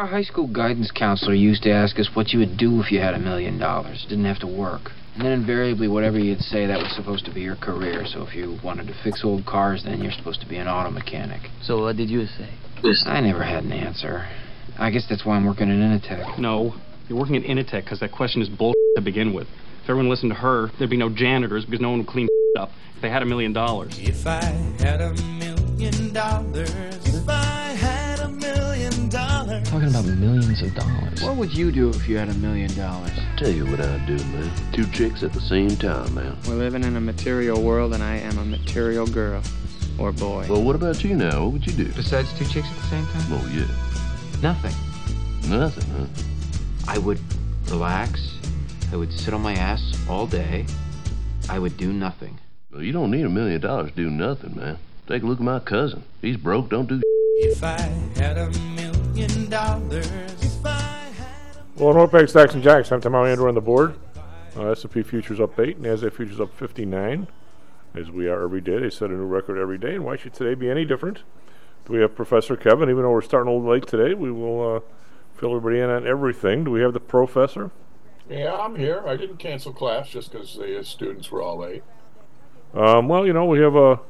Our high school guidance counselor used to ask us what you would do if you had $1 million. Didn't have to work. And then invariably, whatever you'd say, that was supposed to be your career. So if you wanted to fix old cars, then you're supposed to be an auto mechanic. So what did you say? I never had an answer. I guess that's why I'm working at Initech. No, you're working at Initech because that question is bull to begin with. If everyone listened to her, there'd be no janitors because no one would clean up if they had $1 million. If I had $1 million, if I had $1 million. Talking about millions of dollars. What would you do if you had $1 million? Tell you what I'd do, man. 2 chicks at the same time, man. We're living in a material world, and I am a material girl. Or boy. Well, what about you now? What would you do? Besides 2 chicks at the same time? Oh, yeah. Nothing. Nothing, huh? I would relax. I would sit on my ass all day. I would do nothing. Well, you don't need $1 million to do nothing, man. Take a look at my cousin. He's broke, don't do If I had $1 million, if I had Well, North Bank Stacks and Jacks, I'm Tom Andrew on the board. S&P futures up 8, NASDAQ futures up 59. As we are every day, they set a new record every day, and why should today be any different? Do we have Professor Kevin? Even though we're starting a little late today, we will fill everybody in on everything. Do we have the Professor? Yeah, I'm here. I didn't cancel class just because the students were all late. Well, you know, we have a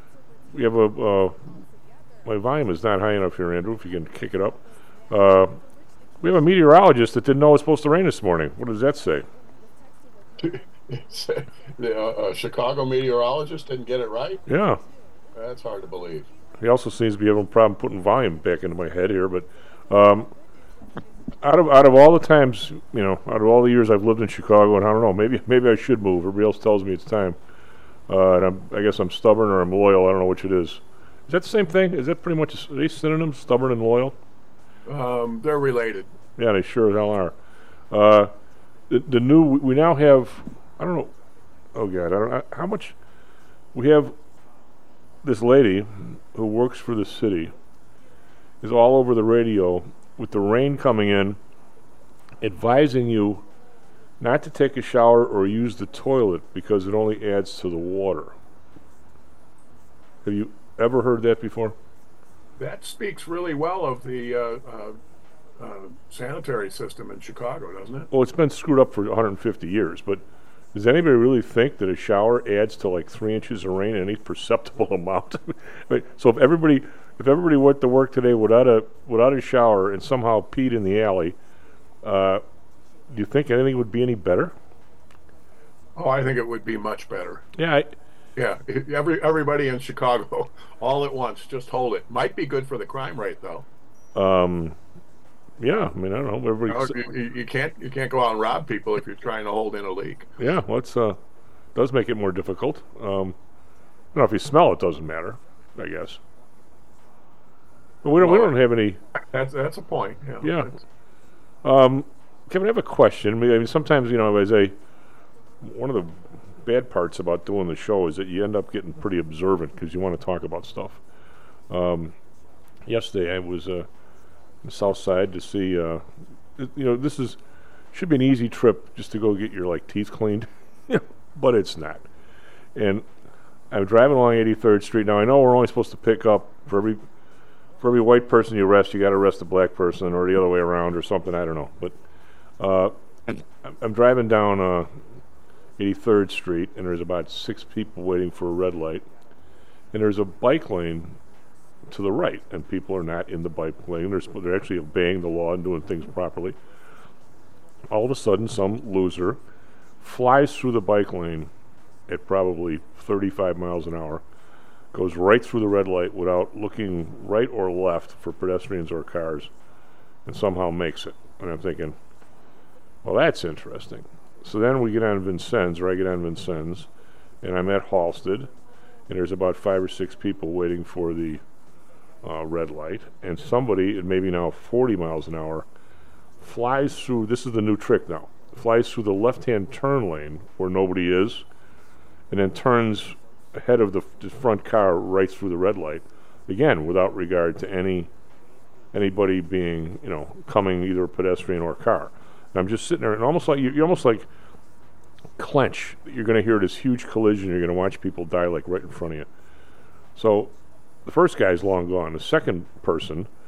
my volume is not high enough here, Andrew, if you can kick it up. We have a meteorologist that didn't know it was supposed to rain this morning. What does that say? The Chicago meteorologist didn't get it right? Yeah. That's hard to believe. He also seems to be having a problem putting volume back into my head here, but out of all the times, you know, out of all the years I've lived in Chicago, and I don't know, maybe I should move. Everybody else tells me it's time. And I guess I'm stubborn or I'm loyal. I don't know which it is. Is that the same thing? Is that pretty much, are they synonyms, stubborn and loyal? They're related. Yeah, they sure as hell are. The new, we now have, I don't know, oh God, I don't know, how much, we have this lady who works for the city, is all over the radio with the rain coming in, advising you not to take a shower or use the toilet because it only adds to the water. Have you ever heard that before? That speaks really well of the sanitary system in Chicago, doesn't it? Well, it's been screwed up for 150 years, but does anybody really think that a shower adds to like 3 inches of rain in any perceptible amount? So if everybody went to work today without a shower and somehow peed in the alley, do you think anything would be any better? Oh, I think it would be much better. Yeah. Everybody in Chicago, all at once, just hold it. Might be good for the crime rate, though. Yeah, I mean, I don't know. You can't go out and rob people if you're trying to hold in a leak. Yeah, well, it's does make it more difficult. If you smell it, doesn't matter, I guess. But we don't have any. That's a point. Yeah. Kevin, I have a question. I mean, sometimes, you know, one of the bad parts about doing the show is that you end up getting pretty observant because you want to talk about stuff. Yesterday I was on the south side to see, this should be an easy trip just to go get your teeth cleaned, but it's not. And I'm driving along 83rd Street. Now I know we're only supposed to pick up for every white person you arrest, you got to arrest a black person, or the other way around, or something. I don't know. But I'm driving down 83rd Street, and there's about 6 people waiting for a red light, and there's a bike lane to the right, and people are not in the bike lane. They're actually obeying the law and doing things properly. All of a sudden, some loser flies through the bike lane at probably 35 miles an hour, goes right through the red light without looking right or left for pedestrians or cars, and somehow makes it. And I'm thinking, well, that's interesting. So then we get on Vincennes, or I get on Vincennes, and I'm at Halsted, and there's about 5 or 6 people waiting for the red light, and somebody at maybe now 40 miles an hour flies through, this is the new trick now, flies through the left-hand turn lane where nobody is, and then turns ahead of the front car right through the red light, again, without regard to anybody being, coming either a pedestrian or a car. And I'm just sitting there, and you almost like clench that you're going to hear this huge collision, you're going to watch people die right in front of you. So the first guy's long gone. The second person,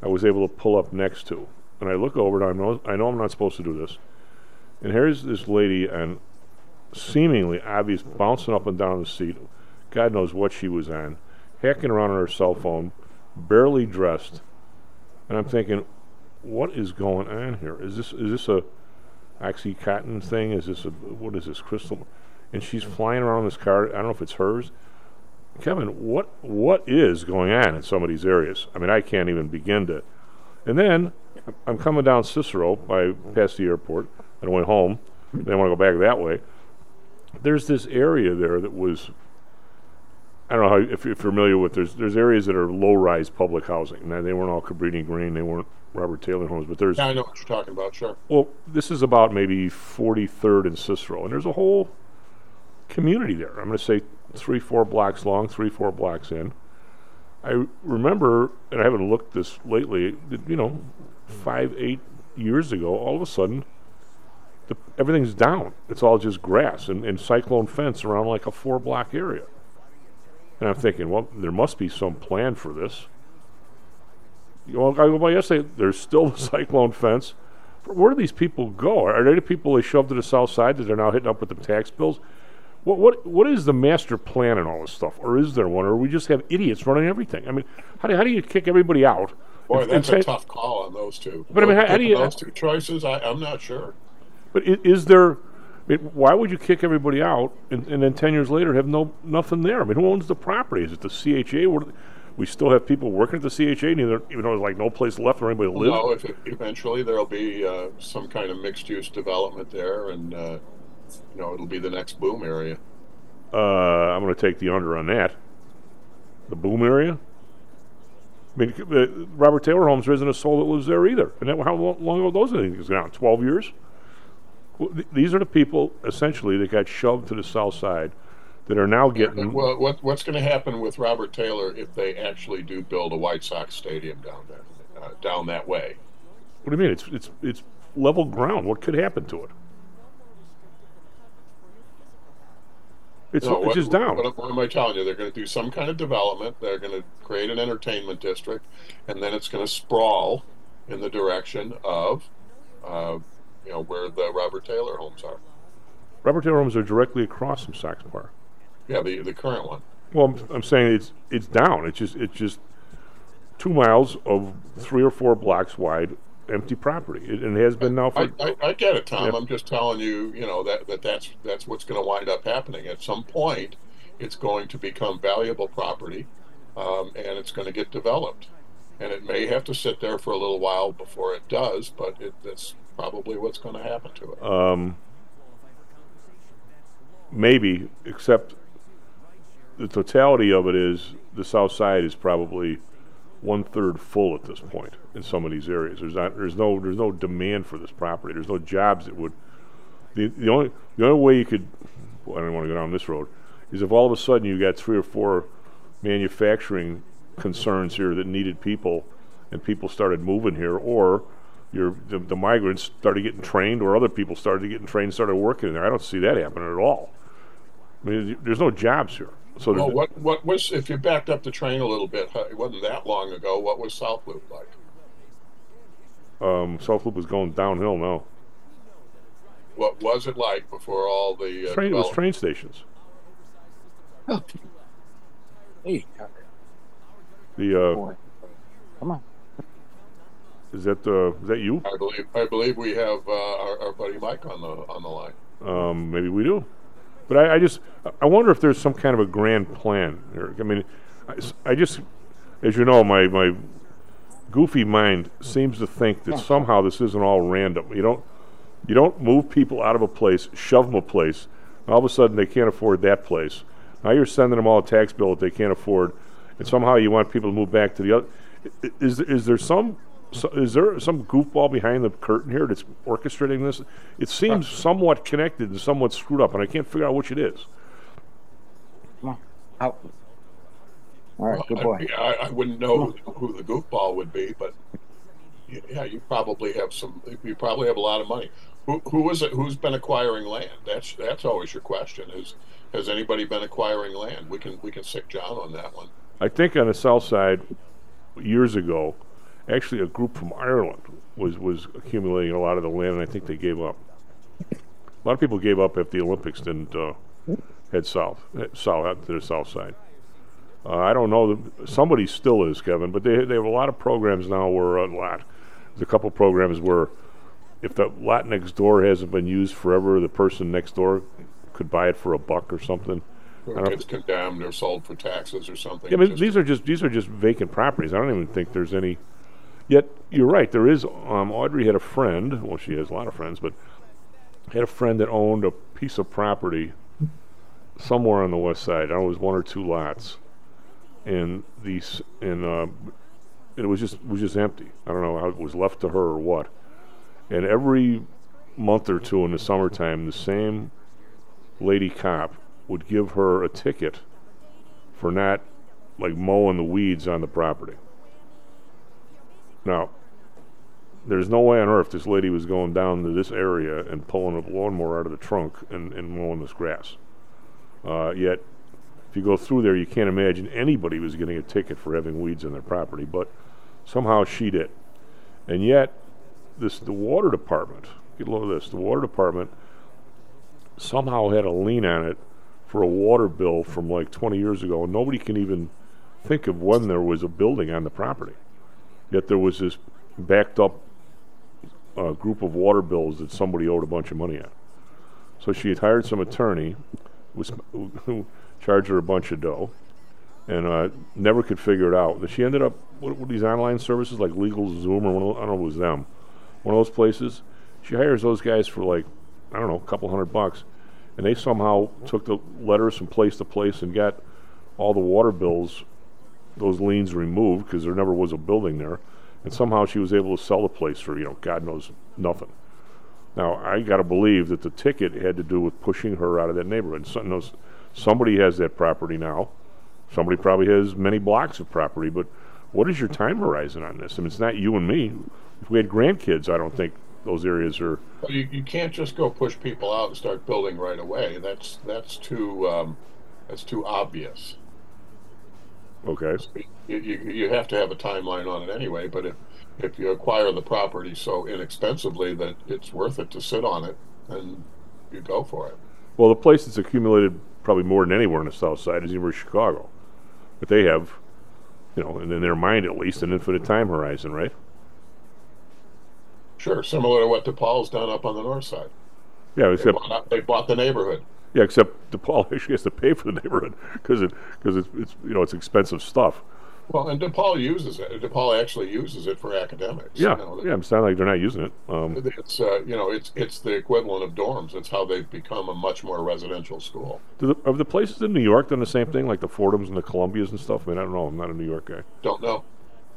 I was able to pull up next to. And I look over and I know I'm not supposed to do this. And here's this lady and seemingly obvious bouncing up and down the seat. God knows what she was on. Hacking around on her cell phone, barely dressed. And I'm thinking, what is going on here? Is this a Oxycontin thing? Is this what is this, crystal? And she's flying around in this car. I don't know if it's hers. Kevin, what is going on in some of these areas? I mean, I can't even begin to. And then I'm coming down Cicero past the airport. I went home. Then I want to go back that way. There's this area there that was, I don't know if you're familiar with, there's areas that are low-rise public housing. Now, they weren't all Cabrini Green. They weren't Robert Taylor homes, but there's... Yeah, I know what you're talking about, sure. Well, this is about maybe 43rd and Cicero, and there's a whole community there. I'm going to say 3-4 blocks long, 3-4 blocks in. I remember, and I haven't looked this lately, 5-8 years ago, all of a sudden, everything's down. It's all just grass and cyclone fence around like a 4-block area. And I'm thinking, well, there must be some plan for this. I go by yesterday, there's still the cyclone fence. Where do these people go? Are they the people they shoved to the south side that they're now hitting up with the tax bills? What is the master plan and all this stuff? Or is there one? Or we just have idiots running everything? I mean, how do you kick everybody out? Boy, that's a tough call on those two. But I mean, how do you... Those two choices, I'm not sure. But is there... I mean, why would you kick everybody out and then 10 years later have nothing there? I mean, who owns the property? Is it the CHA? We still have people working at the CHA, even though there's like no place left for anybody to live? No, eventually there'll be some kind of mixed-use development there, and it'll be the next boom area. I'm going to take the under on that. The boom area? I mean, Robert Taylor Homes, there isn't a soul that lives there either. And how long ago those things gone? 12 years? Well, these are the people, essentially, that got shoved to the south side that are now getting... Well, what's going to happen with Robert Taylor if they actually do build a White Sox stadium down there, down that way? What do you mean? It's level ground. What could happen to it? It's just down. What am I telling you? They're going to do some kind of development. They're going to create an entertainment district, and then it's going to sprawl in the direction of, where the Robert Taylor homes are. Robert Taylor homes are directly across from Sox Park. Yeah, the current one. Well, I'm saying it's down. It's just 2 miles of 3 or 4 blocks wide empty property. It has been now for... I get it, Tom. Yeah. I'm just telling you, that's what's going to wind up happening. At some point, it's going to become valuable property, and it's going to get developed. And it may have to sit there for a little while before it does, but that's probably what's going to happen to it. Maybe, except the totality of it is the south side is probably 1/3 full at this point in some of these areas. There's no demand for this property. There's no jobs that would. The only way you could, well, I don't want to go down this road, is if all of a sudden you got 3 or 4 manufacturing concerns here that needed people, and people started moving here, or the migrants started getting trained, or other people started getting trained and started working in there. I don't see that happening at all. I mean, there's no jobs here. So well, what was, if you backed up the train a little bit, it wasn't that long ago, what was South Loop like? South Loop is going downhill now. What was it like before all the It was train stations. Oh. Hey, the come on. is that you? I believe we have our buddy Mike on the line. Maybe we do. But I wonder if there's some kind of a grand plan here. I mean, I just, as you know, my goofy mind seems to think that somehow this isn't all random. You don't move people out of a place, shove them a place, and all of a sudden they can't afford that place. Now you're sending them all a tax bill that they can't afford, and somehow you want people to move back to the other. Is there some goofball behind the curtain here that's orchestrating this? It seems somewhat connected and somewhat screwed up, and I can't figure out which it is. Come on, out. All right, good boy. I wouldn't know who the goofball would be, but yeah, you probably have a lot of money. Who is it? Who's been acquiring land? That's always your question. Has anybody been acquiring land? We can sick John on that one. I think on the south side, years ago, Actually, a group from Ireland was accumulating a lot of the land, and I think they gave up. A lot of people gave up if the Olympics didn't head south out to the south side. I don't know. Somebody still is, Kevin, but they have a lot of programs now where there's a couple programs where if the lot next door hasn't been used forever, the person next door could buy it for $1 or something. Or it gets condemned or sold for taxes or something. Yeah, but these are just vacant properties. I don't even think there's any. Yet you're right. There is. Audrey had a friend. Well, she has a lot of friends, but had a friend that owned a piece of property somewhere on the west side. I don't know, it was 1 or 2 lots, and it was just empty. I don't know how it was left to her or what. And every month or two in the summertime, the same lady cop would give her a ticket for not like mowing the weeds on the property. Now, there's no way on earth this lady was going down to this area and pulling a lawnmower out of the trunk and mowing this grass. Yet, if you go through there, you can't imagine anybody was getting a ticket for having weeds on their property, but somehow she did. And yet, the water department, get a load of this, the water department somehow had a lien on it for a water bill from like 20 years ago, and nobody can even think of when there was a building on the property. Yet there was this backed up group of water bills that somebody owed a bunch of money on. So she had hired some attorney who charged her a bunch of dough and never could figure it out. She ended up, what these online services like LegalZoom or I don't know if it was them, one of those places, she hires those guys for like, I don't know, a couple $100, and they somehow took the letters from place to place and got all the water bills, those liens removed because there never was a building there, and somehow she was able to sell the place for, God knows nothing. Now, I got to believe that the ticket had to do with pushing her out of that neighborhood. Somebody has that property now. Somebody probably has many blocks of property, but what is your time horizon on this? I mean, it's not you and me. If we had grandkids, I don't think those areas are... Well, you can't just go push people out and start building right away. That's too obvious. Okay. You have to have a timeline on it anyway, but if you acquire the property so inexpensively that it's worth it to sit on it, then you go for it. Well, the place that's accumulated probably more than anywhere on the south side is University of Chicago. But they have, and in their mind at least, an infinite time horizon, right? Sure, similar to what DePaul's done up on the north side. Yeah, except they bought the neighborhood. Yeah, except DePaul actually has to pay for the neighborhood because it's expensive stuff. Well, and DePaul uses it. DePaul actually uses it for academics. Yeah, it's not like they're not using it. It's the equivalent of dorms. It's how they've become a much more residential school. Have the places in New York done the same thing, like the Fordhams and the Columbias and stuff? I mean, I don't know. I'm not a New York guy. Don't know.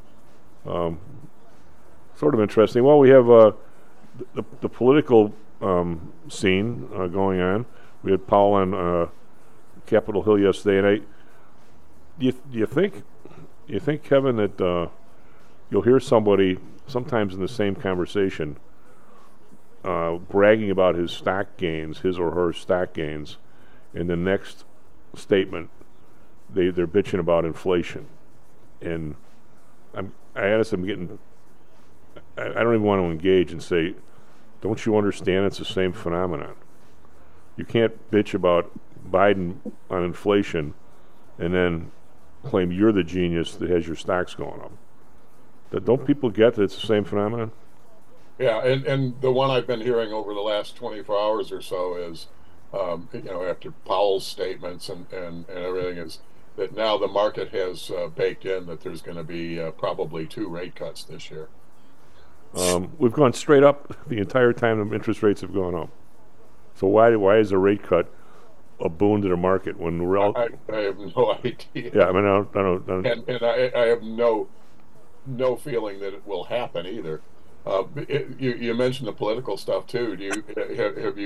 Sort of interesting. Well, we have the political scene going on. We had Powell on Capitol Hill yesterday, and do you think, Kevin, that you'll hear somebody sometimes in the same conversation bragging about his or her stock gains, and the next statement they're bitching about inflation, and I don't even want to engage and say, don't you understand it's the same phenomenon? You can't bitch about Biden on inflation and then claim you're the genius that has your stocks going up. Don't people get that it's the same phenomenon? Yeah, and the one I've been hearing over the last 24 hours or so is, after Powell's statements and everything, is that now the market has baked in that there's going to be probably 2 rate cuts this year. We've gone straight up the entire time the interest rates have gone up. So why is a rate cut a boon to the market when we're all... I have no idea. Yeah, I mean, I don't. And I have no feeling that it will happen either. You mentioned the political stuff too. Have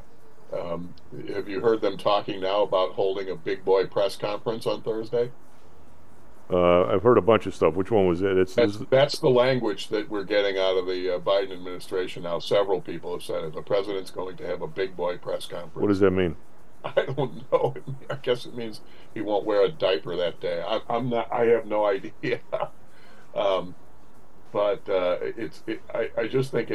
you heard them talking now about holding a big boy press conference on Thursday? I've heard a bunch of stuff. Which one was it? That's the language that we're getting out of the Biden administration now. Several people have said it. The president's going to have a big boy press conference. What does that mean? I don't know. I guess it means he won't wear a diaper that day. I have no idea. but I just think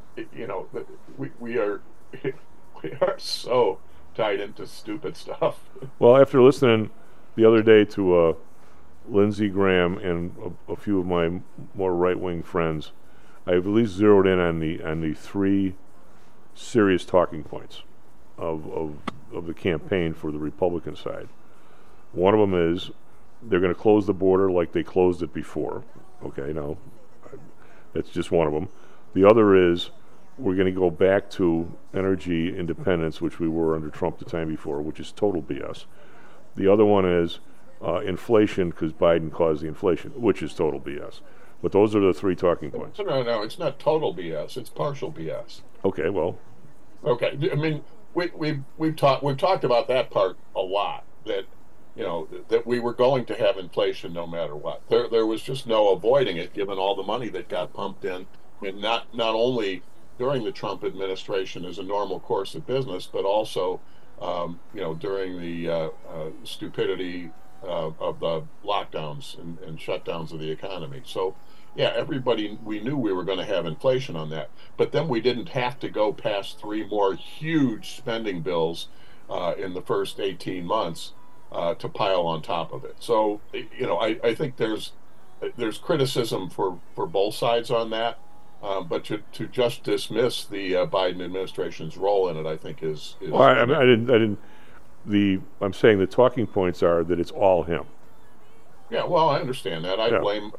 we are we are so tied into stupid stuff. Well, after listening the other day to Lindsey Graham and a few of my more right-wing friends, I've at least zeroed in on the three serious talking points of the campaign for the Republican side. One of them is they're going to close the border like they closed it before. Okay, now that's just one of them. The other is we're going to go back to energy independence, which we were under Trump the time before, which is total BS. The other one is inflation, because Biden caused the inflation, which is total BS. But those are the three talking points. No, it's not total BS. It's partial BS. Okay, well. Okay, I mean, we've talked about that part a lot. That that we were going to have inflation no matter what. There was just no avoiding it, given all the money that got pumped in. I mean, not only during the Trump administration as a normal course of business, but also during the stupidity of the lockdowns and shutdowns of the economy. So, yeah, we knew we were going to have inflation on that. But then we didn't have to go past 3 more huge spending bills in the first 18 months to pile on top of it. So, I think there's criticism for both sides on that. But to just dismiss the Biden administration's role in it, I think is well, I didn't. I'm saying the talking points are that it's all him. Yeah, well, I understand that. I blame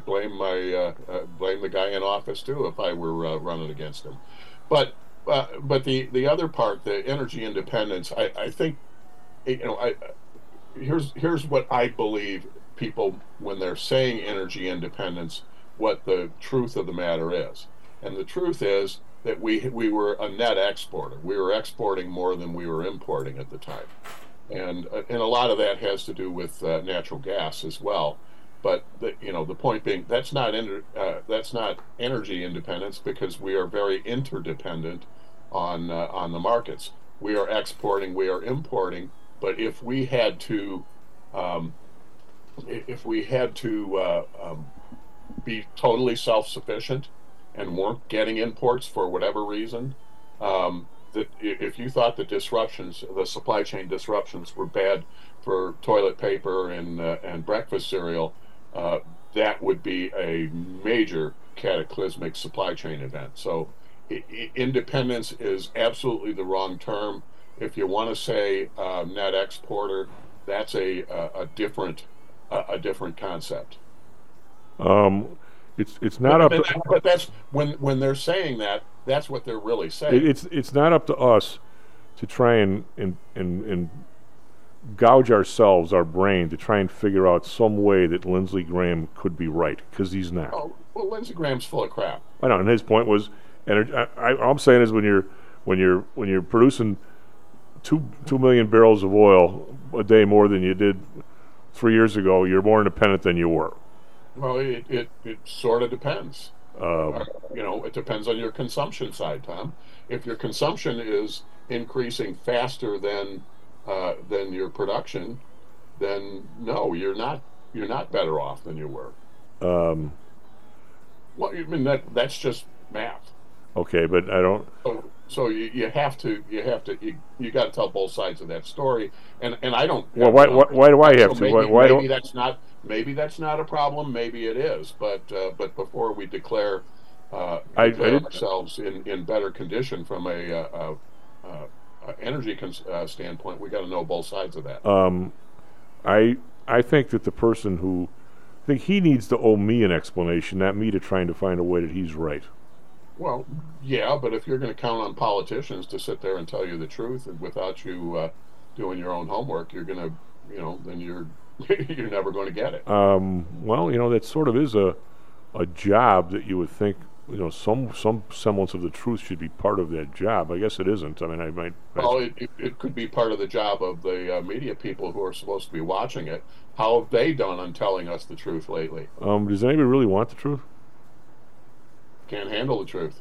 the guy in office too if I were running against him. But the other part, the energy independence, I think, here's what I believe people, when they're saying energy independence, what the truth of the matter is. And the truth is that we were a net exporter. We were exporting more than we were importing at the time. And a lot of that has to do with natural gas as well. But the point being, that's not energy independence, because we are very interdependent on the markets. We are exporting, we are importing. But if we had to be totally self-sufficient and weren't getting imports for whatever reason, that if you thought the supply chain disruptions were bad for toilet paper and breakfast cereal, that would be a major cataclysmic supply chain event. So independence is absolutely the wrong term. If you want to say net exporter, that's a different concept. It's not up to, but that's when they're saying that, that's what they're really saying. It's not up to us to try and gouge ourselves, our brain, to try and figure out some way that Lindsey Graham could be right, because he's not. Oh, well, Lindsey Graham's full of crap. I know, and his point was, all I'm saying is when you're producing 2 million barrels of oil a day more than you did 3 years ago, you're more independent than you were. Well, it sort of depends. It depends on your consumption side, Tom. If your consumption is increasing faster than your production, then no, you're not better off than you were. Well, I mean that's just math. Okay, but I don't. So you got to tell both sides of that story, and I don't. Well, why do I have to? Maybe that's not a problem. Maybe it is. But before we declare ourselves in better condition from a energy standpoint, we got to know both sides of that. I think that the person who he needs to owe me an explanation, not me to trying to find a way that he's right. Well, yeah, but if you're going to count on politicians to sit there and tell you the truth and without you doing your own homework, you're going to, then you're never going to get it. Well, that sort of is a job that you would think, some semblance of the truth should be part of that job. I guess it isn't. I mean, Well, it could be part of the job of the media people who are supposed to be watching it. How have they done on telling us the truth lately? Does anybody really want the truth? Can't handle the truth.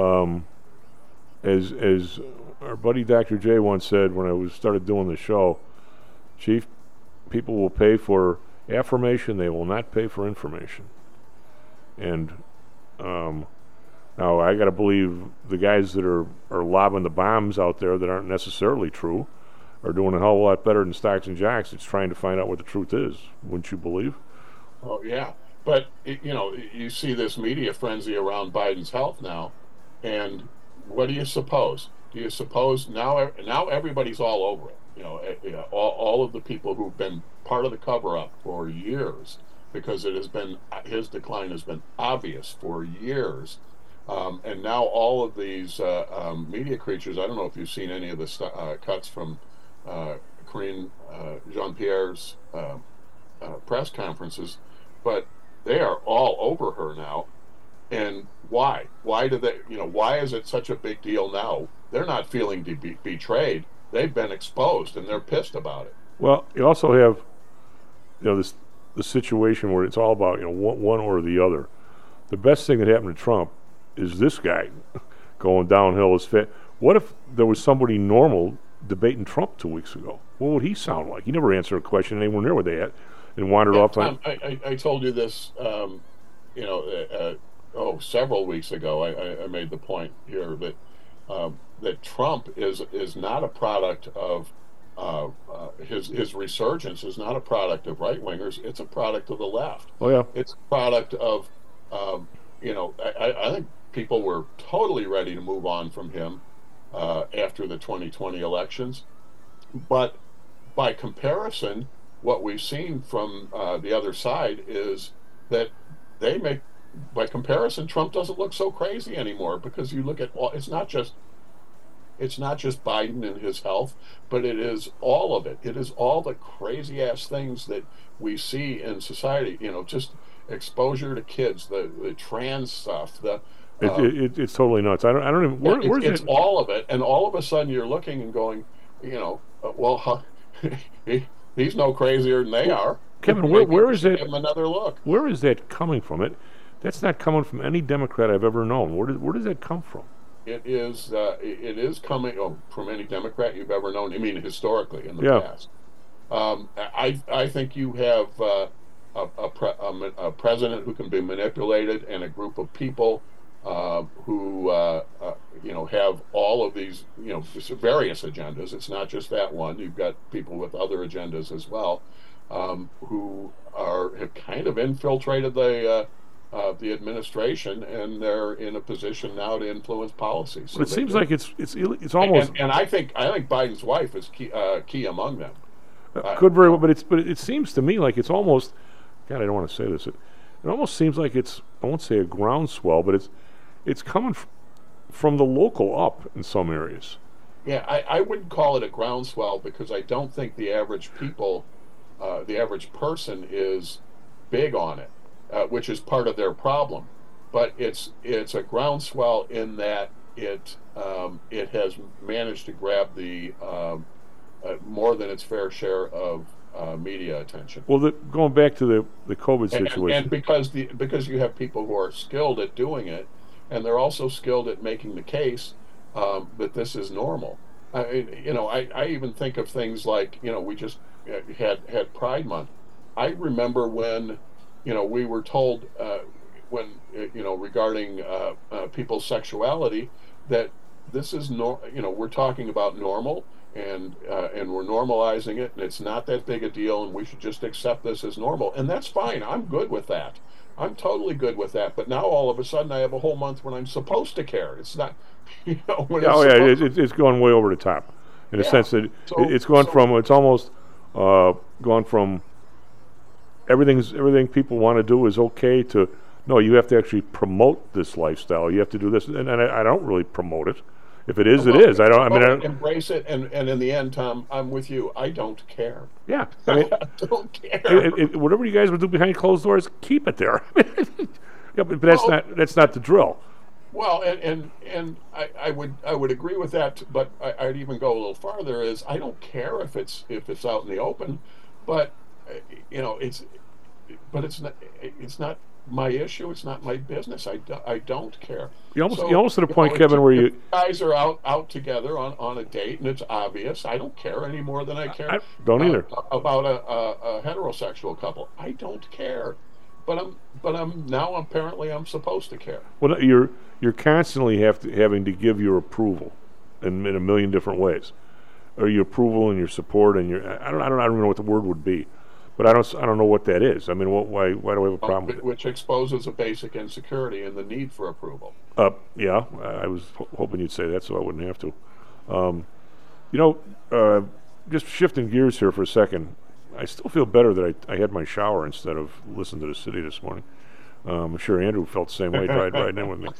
As our buddy Dr. J once said when I started doing the show, Chief, people will pay for affirmation, they will not pay for information. And Now, I got to believe the guys that are lobbing the bombs out there that aren't necessarily true are doing a hell of a lot better than Stocks and Jocks. It's trying to find out what the truth is. Wouldn't you believe? Oh, yeah. But, you see this media frenzy around Biden's health now, and what do you suppose? Do you suppose now everybody's all over it? All of the people who've been part of the cover-up for years, because his decline has been obvious for years. And now all of these media creatures, I don't know if you've seen any of the cuts from Karine Jean-Pierre's press conferences, but they are all over her now. And why? Why do they? Why is it such a big deal now? They're not feeling betrayed. They've been exposed, and they're pissed about it. Well, you also have, the situation where it's all about one or the other. The best thing that happened to Trump is this guy going downhill as fast. What if there was somebody normal debating Trump 2 weeks ago? What would he sound like? He never answered a question anywhere near where they had, and wandered off. Tom, I told you this, several weeks ago. I made the point here that Trump is not a product of his resurgence is not a product of right wingers. It's a product of the left. Oh yeah, it's a product of I think people were totally ready to move on from him after the 2020 elections, but by comparison, what we've seen from the other side is that by comparison, Trump doesn't look so crazy anymore, because you look at it's not just Biden and his health, but it is all of it. It is all the crazy ass things that we see in society. Just exposure to kids, the trans stuff, it's totally nuts. I don't even. Where's it's all of it, and all of a sudden you're looking and going, he's no crazier than they are. Kevin, where is it? Give him another look. Where is that coming from? That's not coming from any Democrat I've ever known. Where does that come from? It is coming from any Democrat you've ever known. I mean, historically in the past. I think you have a president who can be manipulated, and a group of people who have all of these various agendas. It's not just that one. You've got people with other agendas as well, who have kind of infiltrated the administration, and they're in a position now to influence policy. So it seems like it's almost. And I think Biden's wife is key among them. Could very well, but it seems to me like it's almost. God, I don't want to say this. It almost seems like it's. I won't say a groundswell, but it's coming from the local up in some areas. Yeah, I wouldn't call it a groundswell, because I don't think the average person is big on it. Which is part of their problem, but it's a groundswell in that it has managed to grab the more than its fair share of media attention. Well, going back to the COVID situation, and because you have people who are skilled at doing it, and they're also skilled at making the case that this is normal. I even think of things like we just had Pride Month. I remember when. We were told regarding people's sexuality, that this is we're talking about normal, and we're normalizing it, and it's not that big a deal, and we should just accept this as normal, and that's fine. I'm good with that. I'm totally good with that. But now all of a sudden I have a whole month when I'm supposed to care. It's not, it's gone way over the top, in a sense that it's gone from it's almost gone from. Everything people want to do is okay to no. You have to actually promote this lifestyle. You have to do this, and I don't really promote it. If it is, it is. I don't. Embrace it, and in the end, Tom, I'm with you. I don't care. Yeah, I don't care. Whatever you guys would do behind closed doors, keep it there. Yeah, but that's not the drill. Well, and I would agree with that, but I'd even go a little farther. Is I don't care if it's out in the open, but. It's not my issue. It's not my business. I don't care. You almost to the point, Kevin, where you guys are out together on a date, and it's obvious. I don't care any more than I care. I don't either about a heterosexual couple. I don't care. but I'm now apparently I'm supposed to care. Well, you're constantly having to give your approval in a million different ways, or your approval and your support and your I don't even know what the word would be, but I don't know what that is. I mean, why do I have a problem with it? Which exposes a basic insecurity in the need for approval. Yeah, I was hoping you'd say that, so I wouldn't have to. Just shifting gears here for a second, I still feel better that I had my shower instead of listening to the city this morning. I'm sure Andrew felt the same way, tried riding in with me.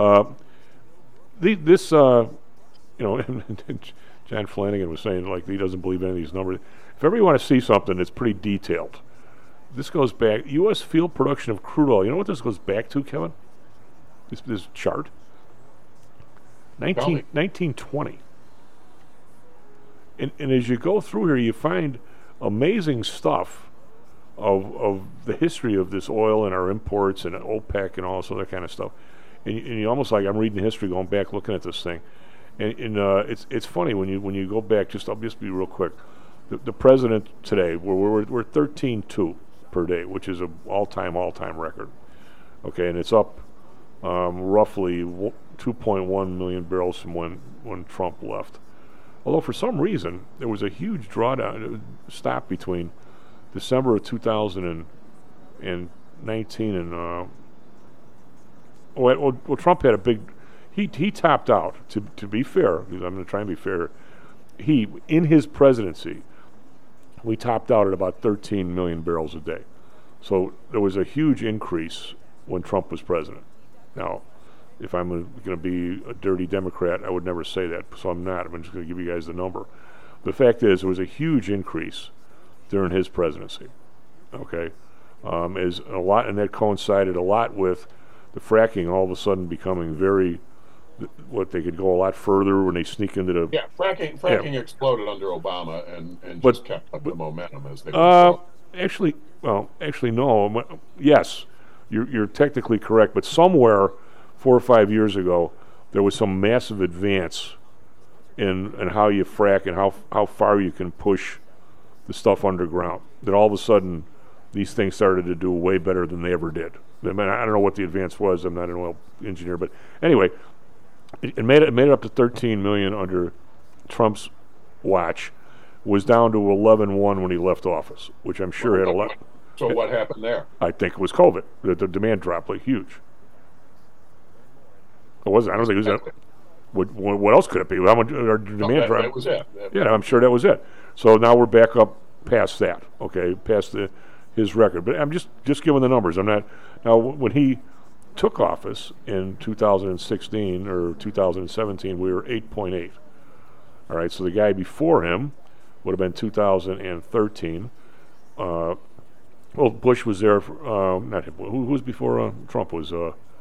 John Flanagan was saying like he doesn't believe any of these numbers. If ever you want to see something that's pretty detailed, this goes back, U.S. field production of crude oil. You know what this goes back to, Kevin? This chart? 1920. And as you go through here, you find amazing stuff of the history of this oil and our imports and OPEC and all this other kind of stuff. And you almost like I'm reading history, going back, looking at this thing. And it's funny when you go back. I'll just be real quick. The president today, we're 13.2 per day, which is an all-time record. Okay, and it's up roughly 2.1 million barrels from when Trump left. Although for some reason there was a huge drawdown, stop between December of 2019 and Trump had a big. He topped out. To be fair, I'm going to try and be fair. In his presidency, we topped out at about 13 million barrels a day. So there was a huge increase when Trump was president. Now, if I'm going to be a dirty Democrat, I would never say that, so I'm not. I'm just going to give you guys the number. The fact is, there was a huge increase during his presidency. Okay, is a lot, and that coincided a lot with the fracking all of a sudden becoming very. They could go a lot further when they sneak into the. Yeah, fracking exploded under Obama and just kept up the momentum as they go. Actually, no. Yes, you're technically correct, but somewhere 4 or 5 years ago, there was some massive advance in how you frack and how far you can push the stuff underground. That all of a sudden, these things started to do way better than they ever did. I mean, I don't know what the advance was. I'm not an oil engineer, but anyway, it made it up to 13 million under Trump's watch. Was down to 11.1 when he left office, which I'm sure had a lot. So what happened there? I think it was COVID. The demand dropped like huge. It wasn't. I don't think it was that. What else could it be? How much our demand dropped? That was it. Yeah, I'm sure that was it. So now we're back up past that. Okay, past his record. But I'm just giving the numbers. I'm not. Now when he took office in 2016 or 2017, we were 8.8. All right. So the guy before him would have been 2013. Well, Bush was there. Not him. Who was before Trump? Was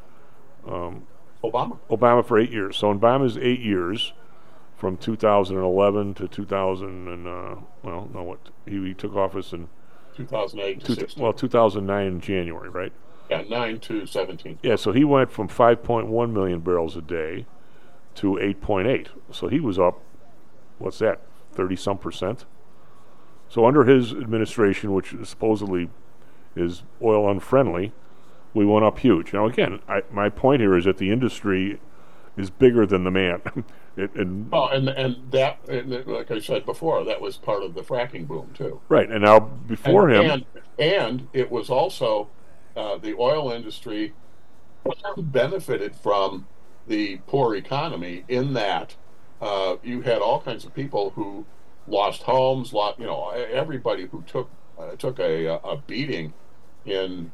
Obama. Obama for 8 years. So Obama's 8 years, from 2011 to 2000 and he took office in 2008. 2009 in January, right? Yeah, 9 to 17. Yeah, so he went from 5.1 million barrels a day to 8.8. So he was up. What's that? 30-some percent. So under his administration, which supposedly is oil unfriendly, we went up huge. Now again, my point here is that the industry is bigger than the man. And like I said before, that was part of the fracking boom too. Right, and now before him, and it was also the oil industry benefited from the poor economy in that you had all kinds of people who lost homes, everybody who took a beating in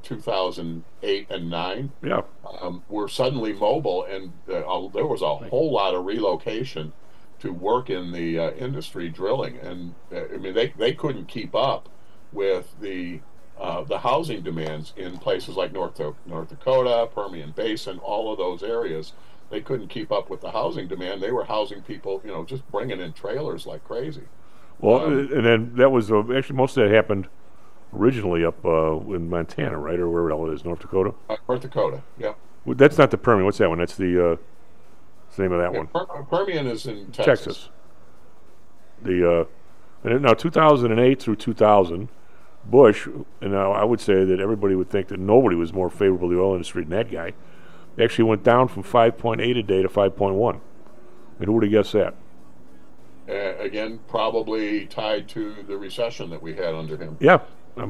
2008 and 9 were suddenly mobile, and there was a whole lot of relocation to work in the industry drilling, and I mean they couldn't keep up with the housing demands in places like North Dakota, Permian Basin, all of those areas. They couldn't keep up with the housing demand. They were housing people, just bringing in trailers like crazy. Well, and then that was actually most of that happened originally up in Montana, right, or wherever it is, North Dakota. North Dakota, yeah. Well, that's not the Permian. What's that one? That's the name of that one. Permian is in Texas. Now 2008 through 2000, Bush, and now I would say that everybody would think that nobody was more favorable to the oil industry than that guy, actually went down from 5.8 a day to 5.1. And who would have guessed that? Again, probably tied to the recession that we had under him. Yeah,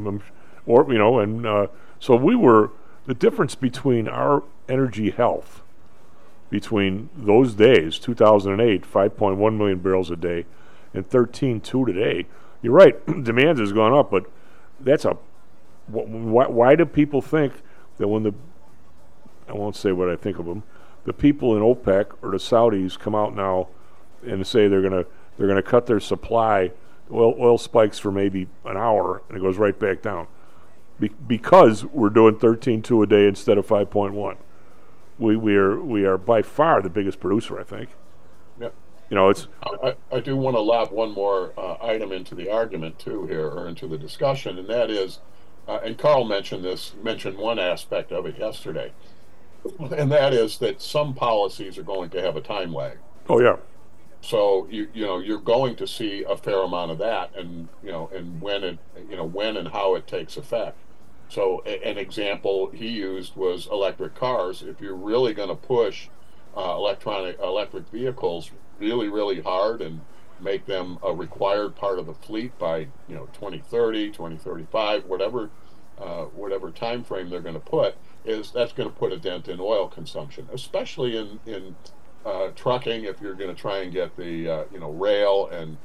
so we were, the difference between our energy health between those days, 2008, 5.1 million barrels a day, and 13.2 today. You're right, demand has gone up, but that's why do people think that when I won't say what I think of them, the people in OPEC or the Saudis come out now and say they're gonna cut their supply, oil spikes for maybe an hour and it goes right back down, because we're doing 13.2 a day instead of 5.1. We are by far the biggest producer, I think. Yeah. It's. I do want to lob one more item into the argument too here, or into the discussion, and that is, and Carl mentioned one aspect of it yesterday, and that is that some policies are going to have a time lag. Oh yeah. So you're going to see a fair amount of that, and when and how it takes effect. So an example he used was electric cars. If you're really going to push electric vehicles really, really hard and make them a required part of the fleet by 2030, 2035, whatever time frame they're going to put, that's going to put a dent in oil consumption, especially in trucking. If you're going to try and get the rail and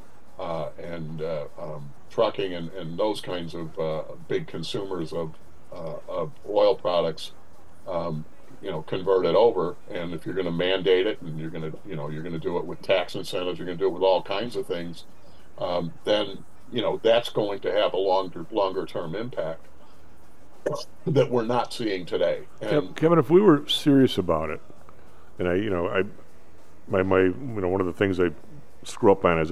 trucking and those kinds of big consumers of oil products, converted over, and if you're going to mandate it, and you're going to do it with tax incentives, you're going to do it with all kinds of things, then that's going to have a longer term impact that we're not seeing today. And Kevin, if we were serious about it, and one of the things I screw up on is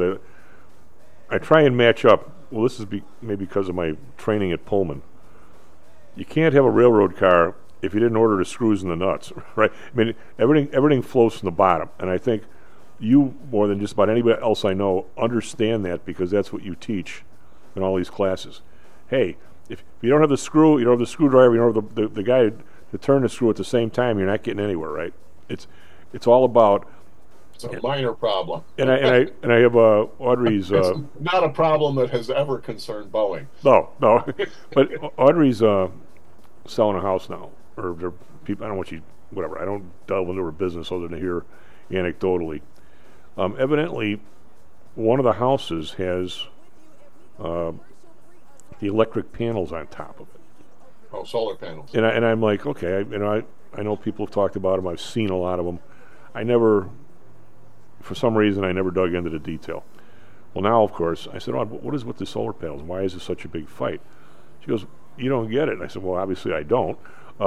I try and match up. Well, this is maybe because of my training at Pullman. You can't have a railroad car if you didn't order the screws and the nuts, right? I mean, everything flows from the bottom, and I think you, more than just about anybody else I know, understand that, because that's what you teach in all these classes. Hey, if you don't have the screw, you don't have the screwdriver, you don't have the guy to turn the screw at the same time, you're not getting anywhere, right? It's all about. It's a minor problem. And I have Audrey's. It's not a problem that has ever concerned Boeing. No, but Audrey's selling a house now, or they're people. I don't want you, whatever. I don't delve into her business other than hear anecdotally. Evidently, one of the houses has the electric panels on top of it. Oh, solar panels. And I'm like, okay, I know people have talked about them. I've seen a lot of them. I never. For some reason, I never dug into the detail. Well, now, of course, I said, what is with the solar panels? Why is this such a big fight? She goes, you don't get it. And I said, well, obviously I don't.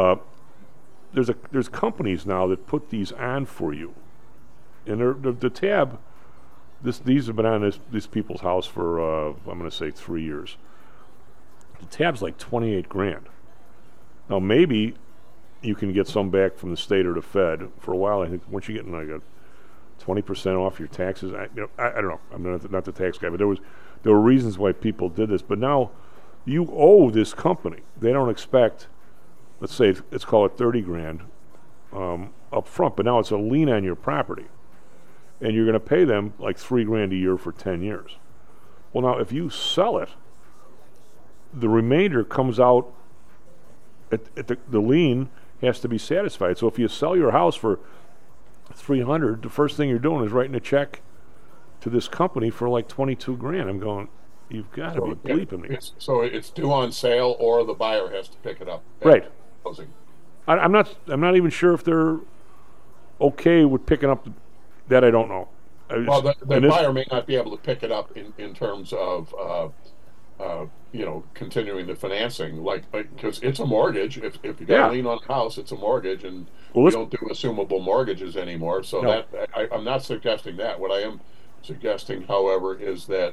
There's companies now that put these on for you. And the tab, these have been on this people's house for, I'm going to say 3 years. The tab's like $28,000. Now, maybe you can get some back from the state or the Fed. For a while, I think once you get in like a 20% off your taxes. I don't know. I'm not the tax guy, but there were reasons why people did this. But now you owe this company. They don't expect, let's say, let's call it $30,000 up front, but now it's a lien on your property, and you're going to pay them like $3,000 a year for 10 years. Well, now if you sell it, the remainder comes out. The lien has to be satisfied. So if you sell your house for $300,000, the first thing you're doing is writing a check to this company for like $22,000. I'm going, you've got to be bleeping me. So it's due on sale, or the buyer has to pick it up. Right. Closing. I'm not even sure if they're okay with picking up that. I don't know. Well, the buyer may not be able to pick it up in terms of continuing the financing, because it's a mortgage. If you got a lien on a house, it's a mortgage, and we don't do assumable mortgages anymore. So no. I'm not suggesting that. What I am suggesting, however, is that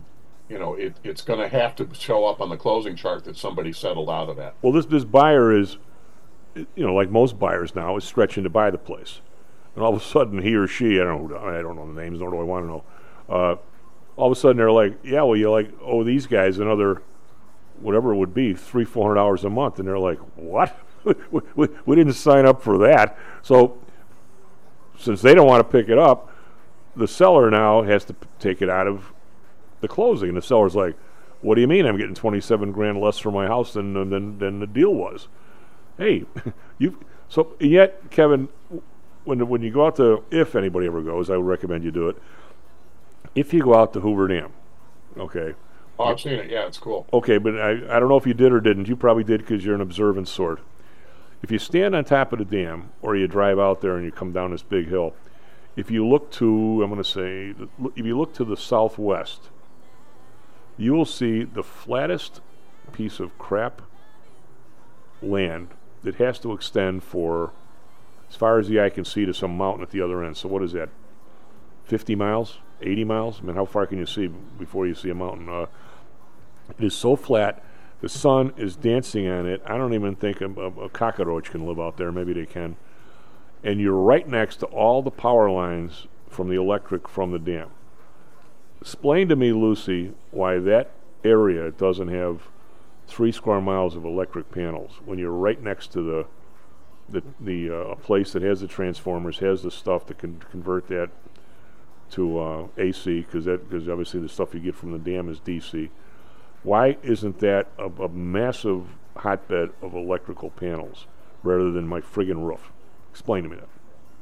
it's going to have to show up on the closing chart that somebody settled out of that. Well, this buyer is, like most buyers now, is stretching to buy the place, and all of a sudden he or she, I don't know the names, nor do I want to know. All of a sudden they're like, yeah, well, you owe these guys another whatever it would be, $300-400 a month, and they're like, what? we didn't sign up for that. So since they don't want to pick it up, the seller now has to take it out of the closing. And the seller's like, what do you mean I'm getting $27,000 less for my house than the deal was? Hey, yet, Kevin, when you go out to, if anybody ever goes, I would recommend you do it. If you go out to Hoover Dam, okay. Oh, I've seen it. Yeah, it's cool. Okay, but I don't know if you did or didn't. You probably did because you're an observant sort. If you stand on top of the dam, or you drive out there and you come down this big hill, if you look to, I'm going to say, if you look to the southwest, you will see the flattest piece of crap land that has to extend for as far as the eye can see to some mountain at the other end. So what is that, 50 miles, 80 miles? I mean, how far can you see before you see a mountain? It is so flat, the sun is dancing on it. I don't even think a cockroach can live out there. Maybe they can. And you're right next to all the power lines from the electric from the dam. Explain to me, Lucy, why that area doesn't have 3 square miles of electric panels when you're right next to a place that has the transformers, has the stuff that can convert that to AC, because obviously the stuff you get from the dam is DC. Why isn't that a massive hotbed of electrical panels rather than my friggin' roof? Explain to me that.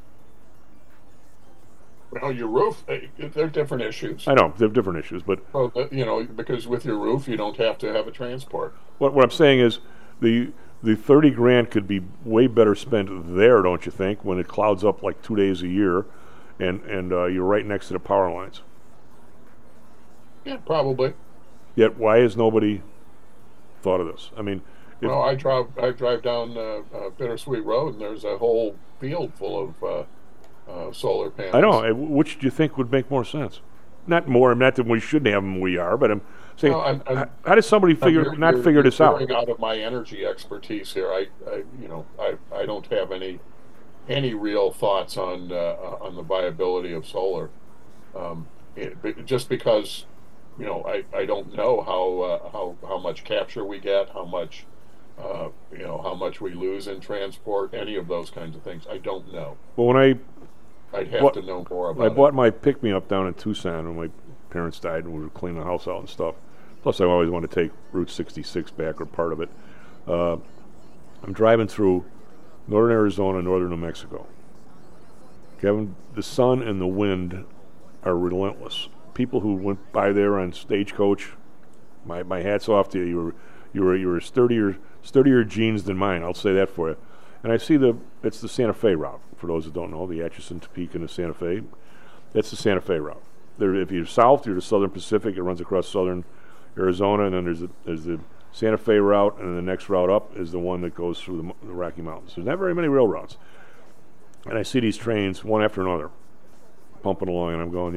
Well, your roof, they're different issues. I know, they're different issues, but... Well, because with your roof, you don't have to have a transport. What I'm saying is the $30,000 could be way better spent there, don't you think, when it clouds up like 2 days a year and you're right next to the power lines? Yeah, probably. Yet why has nobody thought of this? I mean... Well, I drive down Bittersweet Road, and there's a whole field full of solar panels. I know. Which do you think would make more sense? Not that we shouldn't have them. We are, but I'm saying, how does somebody figure this out? Out of my energy expertise here, I don't have any real thoughts on the viability of solar, just because I don't know how much capture we get, how much we lose in transport, any of those kinds of things. I don't know. Well, I'd have to know more about it. I bought my pick-me-up down in Tucson when my parents died and we were cleaning the house out and stuff. Plus, I always wanted to take Route 66 back, or part of it. I'm driving through northern Arizona, northern New Mexico. Kevin, the sun and the wind are relentless. People who went by there on Stagecoach, my hat's off to you. You were sturdier jeans than mine. I'll say that for you. And I see it's the Santa Fe route. For those that don't know, the Atchison, Topeka, and the Santa Fe. That's the Santa Fe route. If you're south, you're the Southern Pacific. It runs across southern Arizona, and then there's the Santa Fe route, and then the next route up is the one that goes through the Rocky Mountains. There's not very many rail routes. And I see these trains, one after another, pumping along, and I'm going,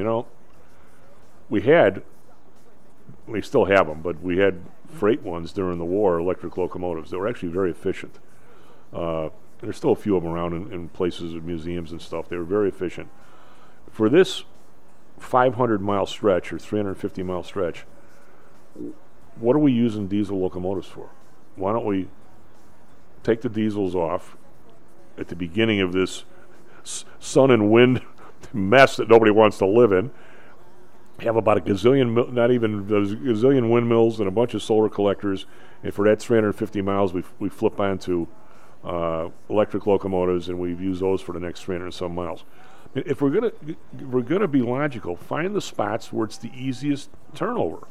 we still have them, but we had freight ones during the war, electric locomotives. They were actually very efficient. There's still a few of them around in places, museums and stuff. They were very efficient. For this 500-mile stretch or 350-mile stretch, what are we using diesel locomotives for? Why don't we take the diesels off at the beginning of this sun and wind mess that nobody wants to live in, have about a gazillion, not even those gazillion windmills and a bunch of solar collectors, and for that 350 miles we flip onto electric locomotives, and we've used those for the next 300 and some miles. If we're gonna be logical, find the spots where it's the easiest turnover.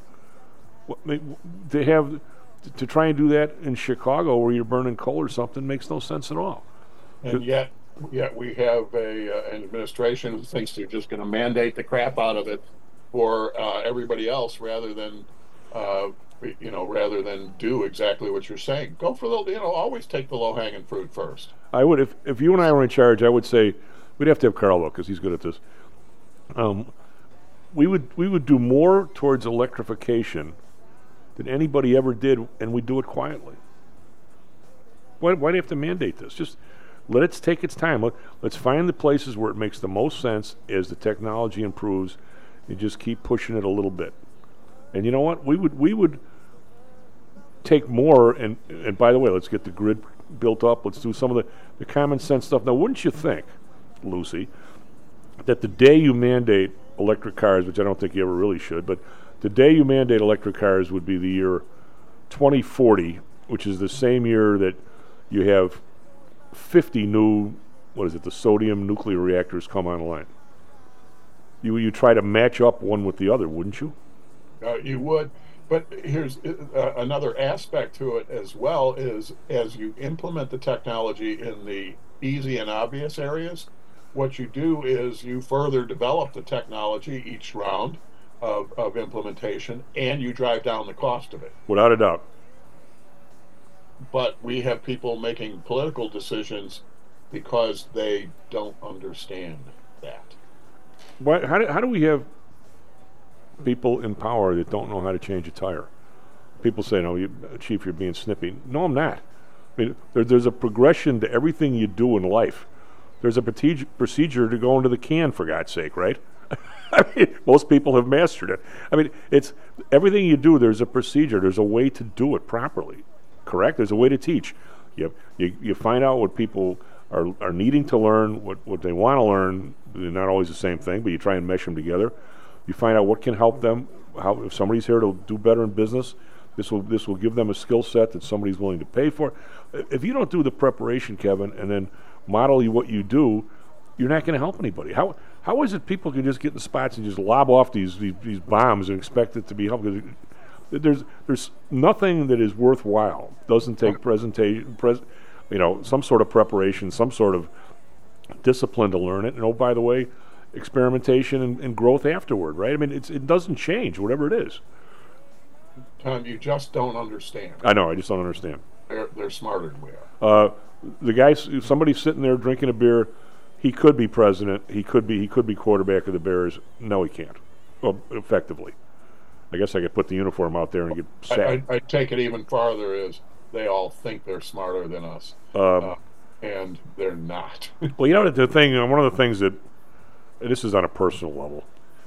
To try and do that in Chicago where you're burning coal or something makes no sense at all. And yet we have an administration who thinks they're just going to mandate the crap out of it for everybody else, rather than do exactly what you're saying. Go for always take the low-hanging fruit first. I would, if you and I were in charge, I would say we'd have to have Carl though, because he's good at this. We would do more towards electrification than anybody ever did, and we do it quietly. Why do you have to mandate this? Just let it take its time. Let's find the places where it makes the most sense as the technology improves, and just keep pushing it a little bit. And you know what? We would take more, and by the way, let's get the grid built up. Let's do some of the common sense stuff. Now, wouldn't you think, Lucy, that the day you mandate electric cars, which I don't think you ever really should, but the day you mandate electric cars would be the year 2040, which is the same year that you have 50 new, the sodium nuclear reactors come online. You try to match up one with the other, wouldn't you? You would, but here's another aspect to it as well, is as you implement the technology in the easy and obvious areas, what you do is you further develop the technology each round of implementation, and you drive down the cost of it. Without a doubt. But we have people making political decisions because they don't understand that. How do we have people in power that don't know how to change a tire? People say, no, Chief, you're being snippy. No, I'm not. I mean, there's a progression to everything you do in life. There's a procedure to go into the can, for God's sake, right? I mean, most people have mastered it. I mean, it's everything you do, there's a procedure. There's a way to do it properly, correct? There's a way to teach. You find out what people are needing to learn, what they want to learn. They're not always the same thing, but you try and mesh them together. You find out what can help them. How, if somebody's here to do better in business, this will give them a skill set that somebody's willing to pay for. If you don't do the preparation, Kevin, and then model what you do, you're not going to help anybody. How is it people can just get in the spots and just lob off these bombs and expect it to be helpful? There's nothing that is worthwhile. Doesn't take some sort of preparation, some sort of discipline to learn it. And oh, by the way, experimentation and growth afterward, right? I mean, it doesn't change, whatever it is. Tom, you just don't understand. I know, I just don't understand. They're smarter than we are. The guy, somebody's sitting there drinking a beer. He could be president. He could be quarterback of the Bears. No, he can't. Well, effectively. I guess I could put the uniform out there and get sacked. I take it even farther is they all think they're smarter than us, and they're not. Well, the thing. One of the things that, and this is on a personal level,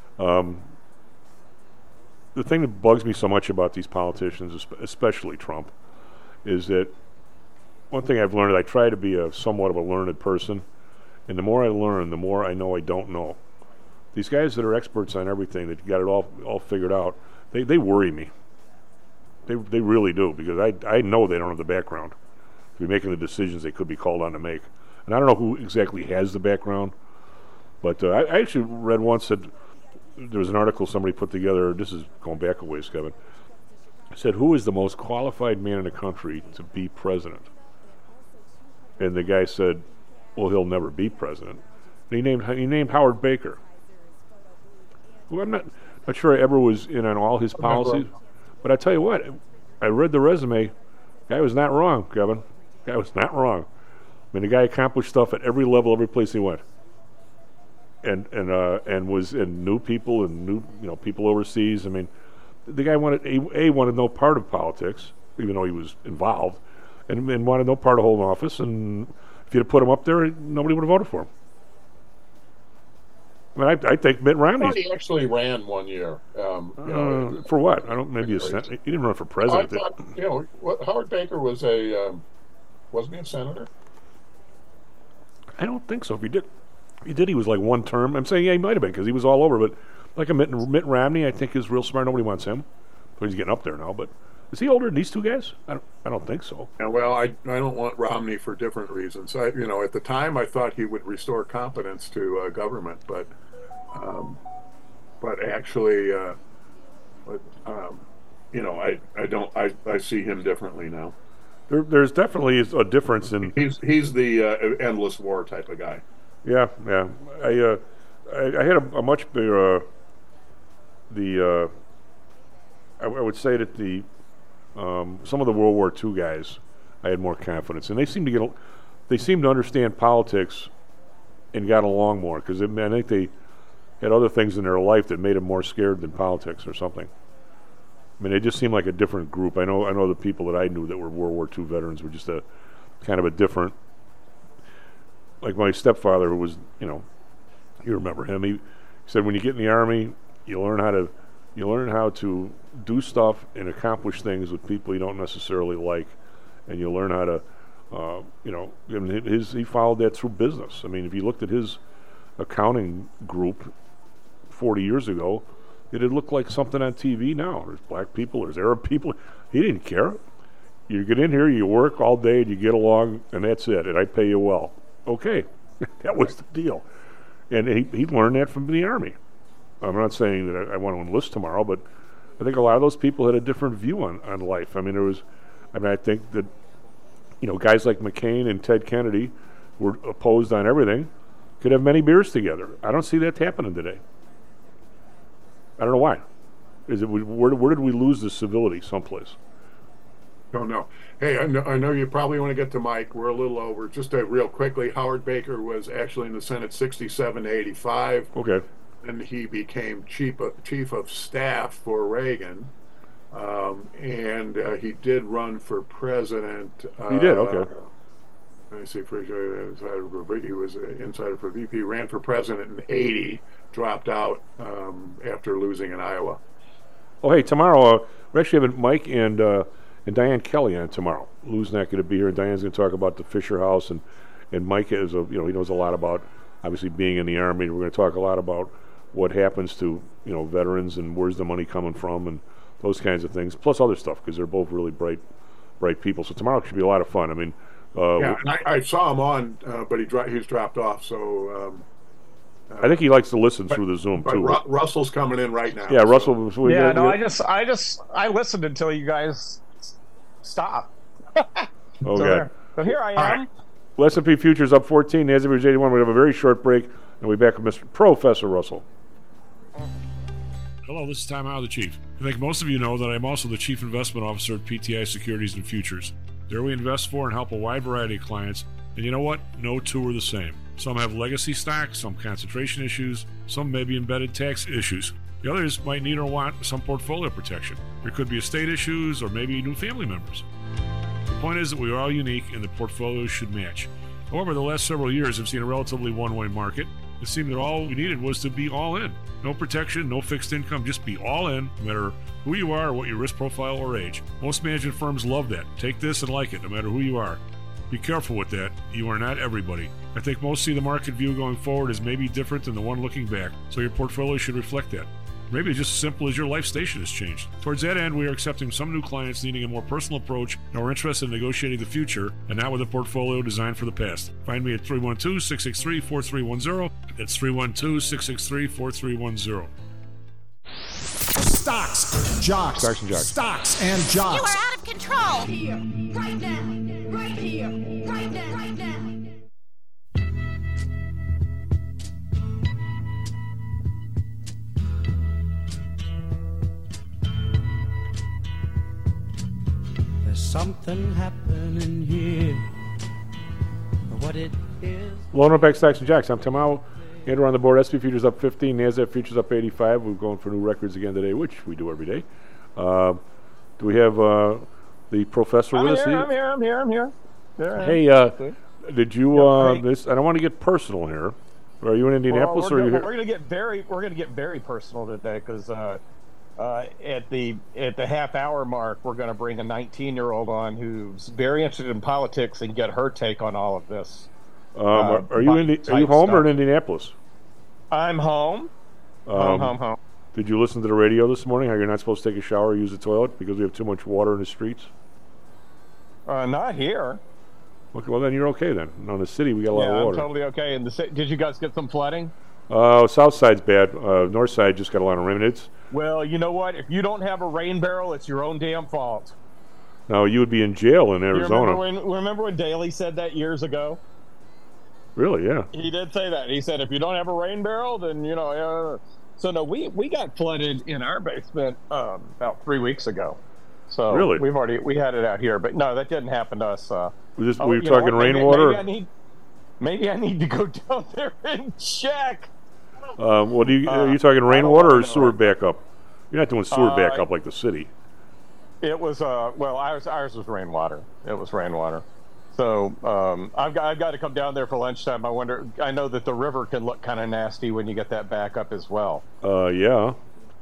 the thing that bugs me so much about these politicians, especially Trump, is that one thing I've learned, I try to be somewhat of a learned person, and the more I learn, the more I know I don't know. These guys that are experts on everything, that got it all figured out, they worry me. They really do, because I know they don't have the background to be making the decisions they could be called on to make. And I don't know who exactly has the background, but I actually read once that there was an article somebody put together, this is going back a ways, Kevin, said, who is the most qualified man in the country to be president? And the guy said, well, he'll never be president. And he named Howard Baker, who I'm not sure I ever was in on all his policies, but I tell you what, I read the resume. Guy was not wrong, Kevin. Guy was not wrong. I mean, the guy accomplished stuff at every level, every place he went, and knew people and knew people overseas. I mean, the guy wanted no part of politics, even though he was involved, and wanted no part of holding office. And if you'd have put him up there, nobody would have voted for him. I mean, I think Mitt Romney. He actually ran one year. For what? I don't. Maybe he didn't run for president. I thought, Howard Baker was wasn't he a senator? I don't think so. If he did, he was like one term. I'm saying, yeah, he might have been, because he was all over. But like a Mitt Romney, I think is real smart. Nobody wants him. But he's getting up there now. But is he older than these two guys? I don't think so. Yeah, well, I don't want Romney for different reasons. At the time, I thought he would restore competence to government, but actually, I don't. I see him differently now. There's definitely a difference in. He's the endless war type of guy. Yeah. I had a much bigger. I would say that some of the World War II guys, I had more confidence, and they seem to understand politics and got along more, because I think they had other things in their life that made them more scared than politics or something. I mean, they just seemed like a different group. I know the people that I knew that were World War II veterans were just a kind of a different. Like my stepfather, who was, you remember him. He said, when you get in the Army, you learn how to You learn how to do stuff and accomplish things with people you don't necessarily like, and you learn how to, he followed that through business. I mean, if you looked at his accounting group 40 years ago, it'd look like something on TV now. There's black people, there's Arab people. He didn't care. You get in here, you work all day, and you get along, and that's it, and I pay you well. Okay, that was the deal. And he learned that from the Army. I'm not saying that I want to enlist tomorrow, but I think a lot of those people had a different view on life. I think that, guys like McCain and Ted Kennedy were opposed on everything, could have many beers together. I don't see that happening today. I don't know why. Where did we lose the civility someplace? Don't know. Hey, I know you probably want to get to Mike. We're a little over. Just real quickly, Howard Baker was actually in the Senate 67 to 85. Okay. And he became chief of staff for Reagan. And he did run for president. He did, okay. Let me see. He was an insider for VP. Ran for president in 80. Dropped out after losing in Iowa. Oh, hey, tomorrow we're actually having Mike and Diane Kelly on tomorrow. Lou's not going to be here. Diane's going to talk about the Fisher House, and Mike is he knows a lot about obviously being in the Army. We're going to talk a lot about what happens to veterans and where's the money coming from and those kinds of things, plus other stuff, because they're both really bright people. So tomorrow should be a lot of fun. I mean, and I saw him on, but he's dropped off. So I think he likes to listen through the Zoom too. Russell's coming in right now. Yeah, Russell. I listened until you guys stop. Okay. So here I am. Right. Well, S&P futures up 14. NASDAQ futures 81. We have a very short break, and we'll be back with Mr. Professor Russell. Hello, this is Tom Howe, the Chief. I think most of you know that I'm also the Chief Investment Officer at PTI Securities and Futures. There we invest for and help a wide variety of clients, and you know what? No two are the same. Some have legacy stocks, some concentration issues, some may be embedded tax issues. The others might need or want some portfolio protection. There could be estate issues or maybe new family members. The point is that we are all unique and the portfolios should match. However, the last several years have seen a relatively one-way market. It seemed that all we needed was to be all in. No protection, no fixed income, just be all in, no matter who you are or what your risk profile or age. Most management firms love that. Take this and like it, no matter who you are. Be careful with that. You are not everybody. I think most see the market view going forward as maybe different than the one looking back, so your portfolio should reflect that. Maybe it's just as simple as your life station has changed. Towards that end, we are accepting some new clients needing a more personal approach and are interested in negotiating the future and not with a portfolio designed for the past. Find me at 312-663-4310. That's 312-663-4310. Stocks, jocks, Stocks and jocks. Stocks and jocks. You are out of control. Here, right now, right here, right now, right now. There's something happening here. What it is. Loan back Stocks and Jocks. I'm Tom Howe. Andrew on the board. SP futures up 15. NASDAQ futures up 85. We're going for new records again today, which we do every day. Do we have the professor with us? I'm here. Hey, did you? This. I don't want to get personal here. Are you in Indianapolis or are you here? We're gonna get very personal today because at the half hour mark, we're gonna bring a 19-year-old on who's very interested in politics and get her take on all of this. Are you home or in Indianapolis? I'm home. Home. Did you listen to the radio this morning? How you're not supposed to take a shower or use the toilet because we have too much water in the streets? Not here. Okay, well then you're okay then. In the city we got a lot of water. I'm totally okay. Did you guys get some flooding? South side's bad. North side just got a lot of remnants. Well, you know what? If you don't have a rain barrel, it's your own damn fault. Now you would be in jail in Arizona. Remember when Daley said that years ago? Really? Yeah. He did say that. He said, if you don't have a rain barrel, then, So, no, we got flooded in our basement about 3 weeks ago. So really? we had it out here. But, no, that didn't happen to us. Were you talking rainwater? Maybe I need to go down there and check. Are you talking rainwater or sewer backup? You're not doing sewer backup like the city. It was, ours was rainwater. It was rainwater. So I've got to come down there for lunchtime. I know that the river can look kind of nasty when you get that back up as well. Yeah.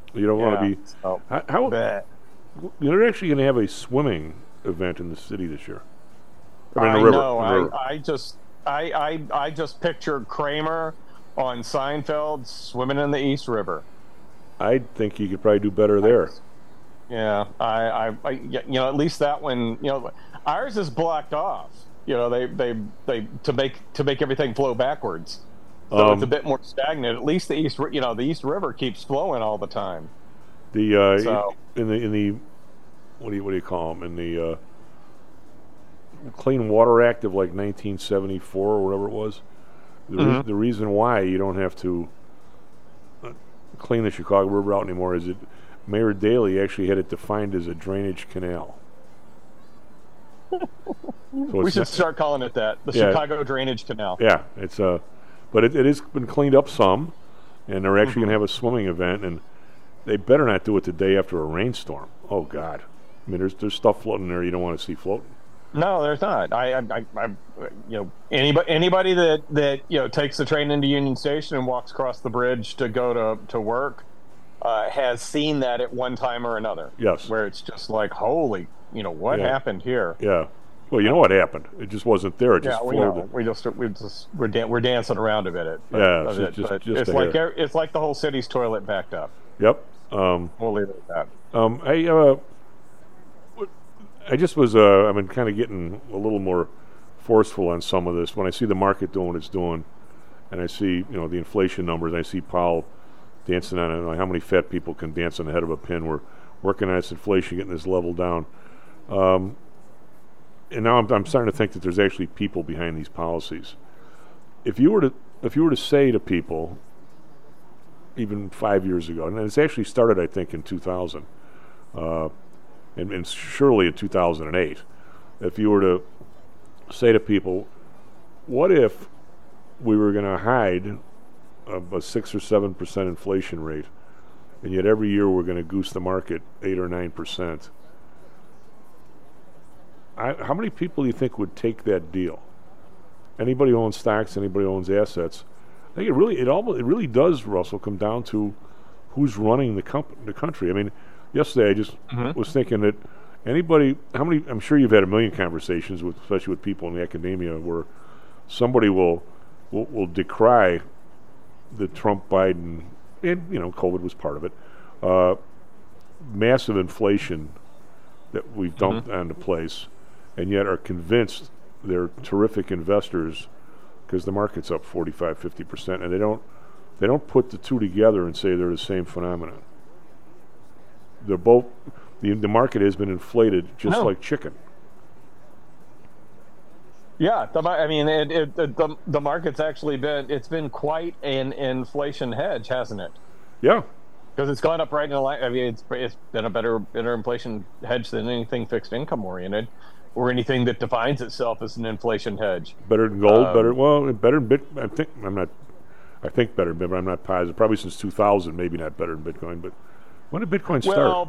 You don't want to Yeah, be. so, How bleh. they're actually going to have a swimming event in the city this year. I mean, I the river. know. the river. I just pictured Kramer on Seinfeld swimming in the East River. I think you could probably do better there. Yeah, you know, at least that one, you know, ours is blocked off. You know, they to make everything flow backwards, so it's a bit more stagnant. At least the East River keeps flowing all the time. The So- in the what do you call them in the Clean Water Act of like 1974 or whatever it was. The reason why you don't have to clean the Chicago River out anymore is that Mayor Daley actually had it defined as a drainage canal. So We it's should not- start calling it that, the Yeah. Chicago Drainage Canal. Yeah, it's but it has been cleaned up some, and they're actually going to have a swimming event, and they better not do it the day after a rainstorm. Oh God, I mean, there's stuff floating there you don't want to see floating. No, there's not. I you know, anybody that you know takes the train into Union Station and walks across the bridge to go to work has seen that at one time or another. Yes. Where it's just like, holy, you know, what Yeah. happened here? Yeah. Well, you know what happened? It just wasn't there. It just Yeah, we floated. know. We're dancing around a bit. Yeah, of so it, just but a it's hair. it's like the whole city's toilet backed up. Yep. We'll leave it at I that. just was I've been kind of getting a little more forceful on some of this when I see the market doing what it's doing, and I see the inflation numbers. And I see Powell dancing on it. Like how many fat people can dance on the head of a pin? We're working on this inflation, getting this level down, and now I'm starting to think that there's actually people behind these policies. If you were to say to people, even 5 years ago, and it's actually started, I think, in 2000. And surely in 2008, if you were to say to people, what if we were going to hide a 6 or 7% inflation rate, and yet every year we're going to goose the market 8 or 9%? How many people do you think would take that deal? Anybody who owns stocks, anybody who owns assets. I think it really does, Russell, come down to who's running the country. I mean, yesterday I just was thinking that I'm sure you've had a million conversations especially with people in the academia where somebody will decry the Trump, Biden, and COVID was part of it, massive inflation that we've dumped onto place, and yet are convinced they're terrific investors because the market's up 45-50%, and they don't put the two together and say they're the same phenomenon. They're both the market has been inflated just like chicken. Yeah, I mean, the market's actually been quite an inflation hedge, hasn't it? Yeah, because it's gone up right in the line. I mean, it's been a better inflation hedge than anything fixed income oriented, or anything that defines itself as an inflation hedge. Better than gold, better than Bitcoin. I think better than Bitcoin, but I'm not positive. Probably since 2000, maybe not better than Bitcoin, but when did Bitcoin start? Well,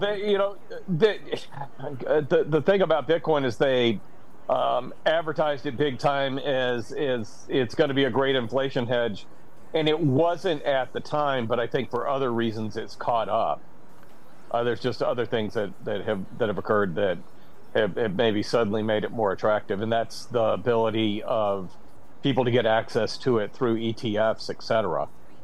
the thing about Bitcoin is they advertised it big time as it's going to be a great inflation hedge, and it wasn't at the time. But I think for other reasons, it's caught up. There's just other things that have occurred that have maybe suddenly made it more attractive, and that's the ability of people to get access to it through ETFs, etc.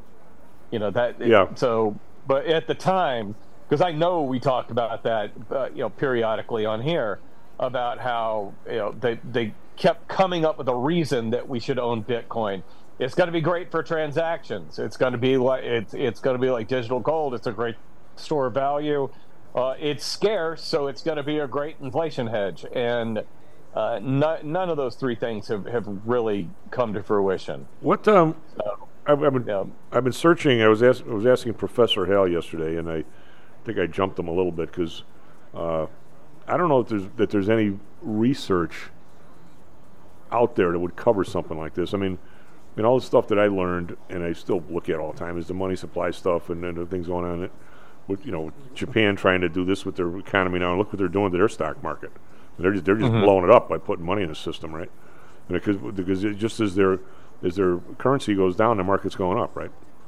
So, but at the time, because I know we talked about that, periodically on here about how they kept coming up with a reason that we should own Bitcoin. It's going to be great for transactions. It's going to be like it's going to be like digital gold. It's a great store of value. It's scarce, so it's going to be a great inflation hedge. And none of those three things have really come to fruition. What I've been searching. I was asking Professor Hale yesterday, and I think I jumped him a little bit because I don't know if there's any research out there that would cover something like this. I mean, all the stuff that I learned, and I still look at all the time, is the money supply stuff and the things going on. With Japan trying to do this with their economy now, and look what they're doing to their stock market. They're just blowing it up by putting money in the system, right? Because it just as their currency goes down, the market's going up, right?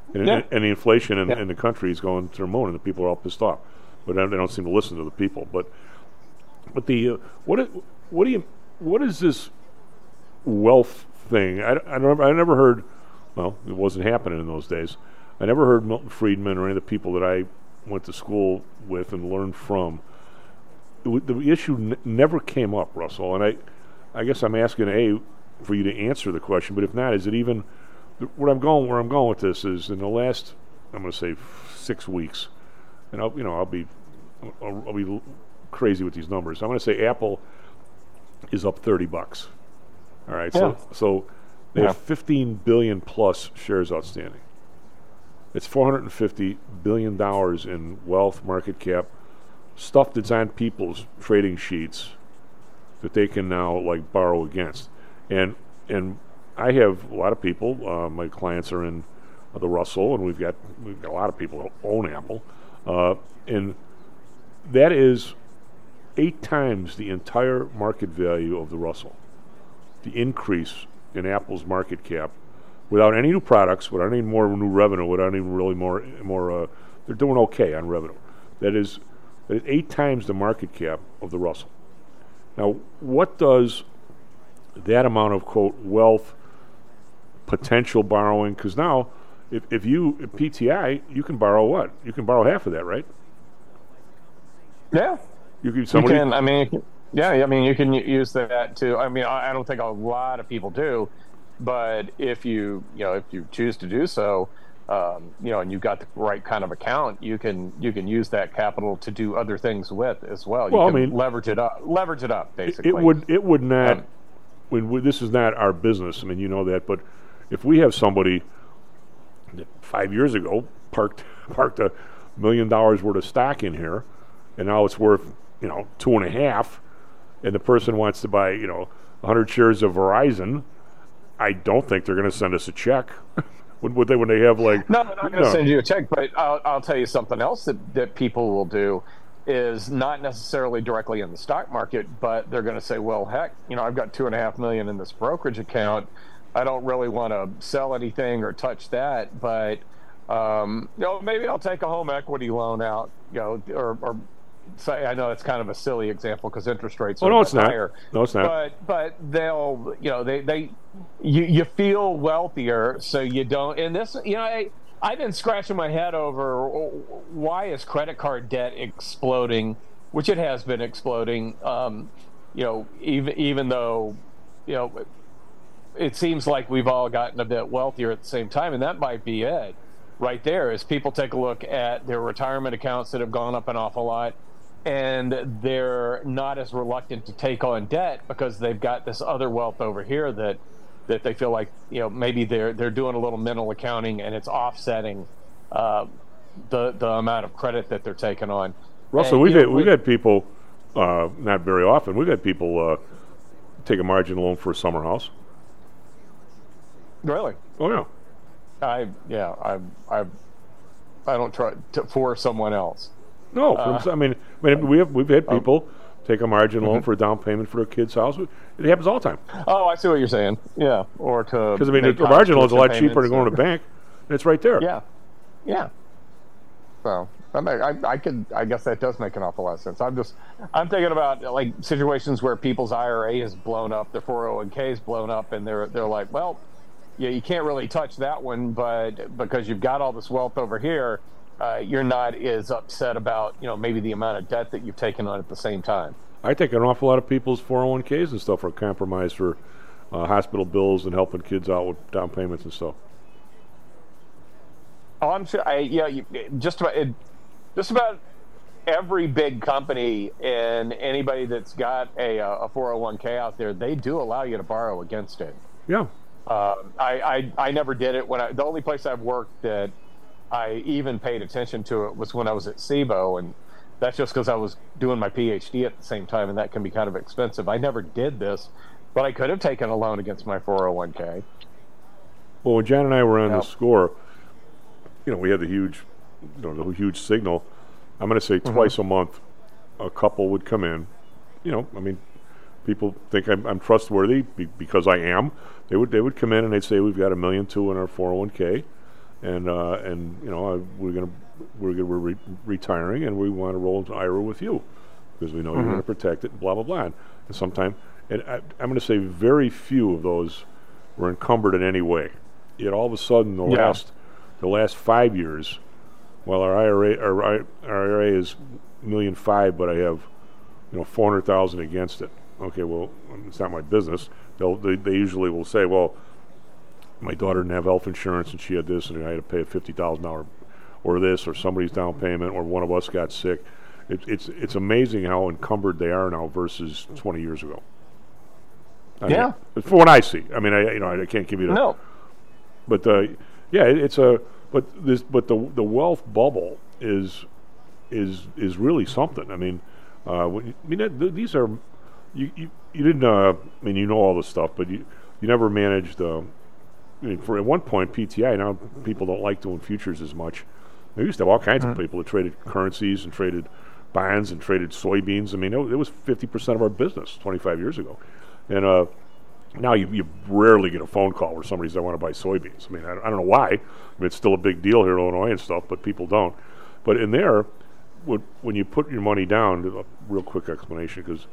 And, and the inflation in the country is going to the moon, and the people are all pissed off. But they don't seem to listen to the people. But the what is this wealth thing? I never heard. Well, it wasn't happening in those days. I never heard Milton Friedman or any of the people that I went to school with and learned from. The issue never came up, Russell. And I guess I'm asking for you to answer the question. But if not, is it even where I'm going with this is in the last, I'm going to say 6 weeks, and I'll be crazy with these numbers. I'm going to say Apple is up $30. All right, so they have 15 billion plus shares outstanding. It's $450 billion in wealth, market cap, stuff that's on people's trading sheets that they can now borrow against. And I have a lot of people. My clients are in the Russell, and we've got a lot of people who own Apple, and that is 8 times the entire market value of the Russell. The increase in Apple's market cap, without any new products, without any more new revenue, without any really more, they're doing okay on revenue. That is 8 times the market cap of the Russell. Now, what does that amount of, quote, wealth, potential borrowing, because now, if PTI, you can borrow what? You can borrow half of that, right? Yeah. You can you can use that too. I mean, I don't think a lot of people do, but if you choose to do so, and you've got the right kind of account, you can use that capital to do other things with as well. You can leverage it up, basically. It would not. This is not our business. I mean, you know that. But if we have somebody that 5 years ago parked $1 million worth of stock in here, and now it's worth 2.5, and the person wants to buy 100 shares of Verizon, I don't think they're going to send us a check. When they have No, they're not going to send you a check. But I'll tell you something else that people will do is not necessarily directly in the stock market, but they're going to say, well, heck, I've got $2.5 million in this brokerage account. I don't really want to sell anything or touch that, but maybe I'll take a home equity loan out, or say, I know it's kind of a silly example because interest rates are higher. No, it's not. But they'll, you feel wealthier, so you don't. And this, I've been scratching my head over why is credit card debt exploding, which it has been exploding. Even though, it seems like we've all gotten a bit wealthier at the same time, and that might be it. Right there, as people take a look at their retirement accounts that have gone up an awful lot, and they're not as reluctant to take on debt because they've got this other wealth over here that they feel like maybe they're doing a little mental accounting and it's offsetting the amount of credit that they're taking on. Russell, and, we've had people not very often. We've had people take a margin loan for a summer house. Really? Oh yeah. I don't try for someone else. No, we've had people take a margin loan for a down payment for their kid's house. It happens all the time. Oh, I see what you're saying. Yeah, or to because the margin loan's a lot cheaper than going to the bank, and it's right there. Yeah. So I guess that does make an awful lot of sense. I'm thinking about situations where people's IRA has blown up, their 401k is blown up, and they're like, well, yeah, you can't really touch that one, but because you've got all this wealth over here, you're not as upset about maybe the amount of debt that you've taken on at the same time. I think an awful lot of people's 401ks and stuff are compromised for hospital bills and helping kids out with down payments and stuff. Oh, I'm sure. Just about every big company and anybody that's got a 401k out there, they do allow you to borrow against it. Yeah. I never did it the only place I've worked that I even paid attention to it was when I was at SIBO, and that's just because I was doing my PhD at the same time, and that can be kind of expensive. I never did this, but I could have taken a loan against my 401k. Well, when John and I were on the score, we had the huge signal. I'm going to say twice a month, a couple would come in. People think I'm trustworthy because I am. They would come in and they'd say we've got $1.2 million in our 401k, and we're retiring, and we want to roll into IRA with you because we know you're going to protect it, and blah blah blah. And sometime, I'm going to say very few of those were encumbered in any way. Yet all of a sudden, the last 5 years, while our IRA is $1.5 million, but I have $400,000 against it. Okay, well, it's not my business. They usually will say, well, my daughter didn't have health insurance and she had this, and I had to pay a $50,000 or this, or somebody's down payment, or one of us got sick. It's amazing how encumbered they are now versus 20 years ago. I mean, for what I see. I mean, I can't give you the no. But the wealth bubble is really something. I mean, these are you didn't I mean, you know all this stuff, but you never managed. I mean, for at one point PTI, now people don't like doing futures as much. They used to have all kinds of people that traded currencies and traded bonds and traded soybeans. I mean, it was 50% of our business 25 years ago, and now you rarely get a phone call where somebody says, I want to buy soybeans. I mean, I don't know why. I mean, it's still a big deal here in Illinois and stuff, but people don't. But in there, when you put your money down, a real quick explanation, because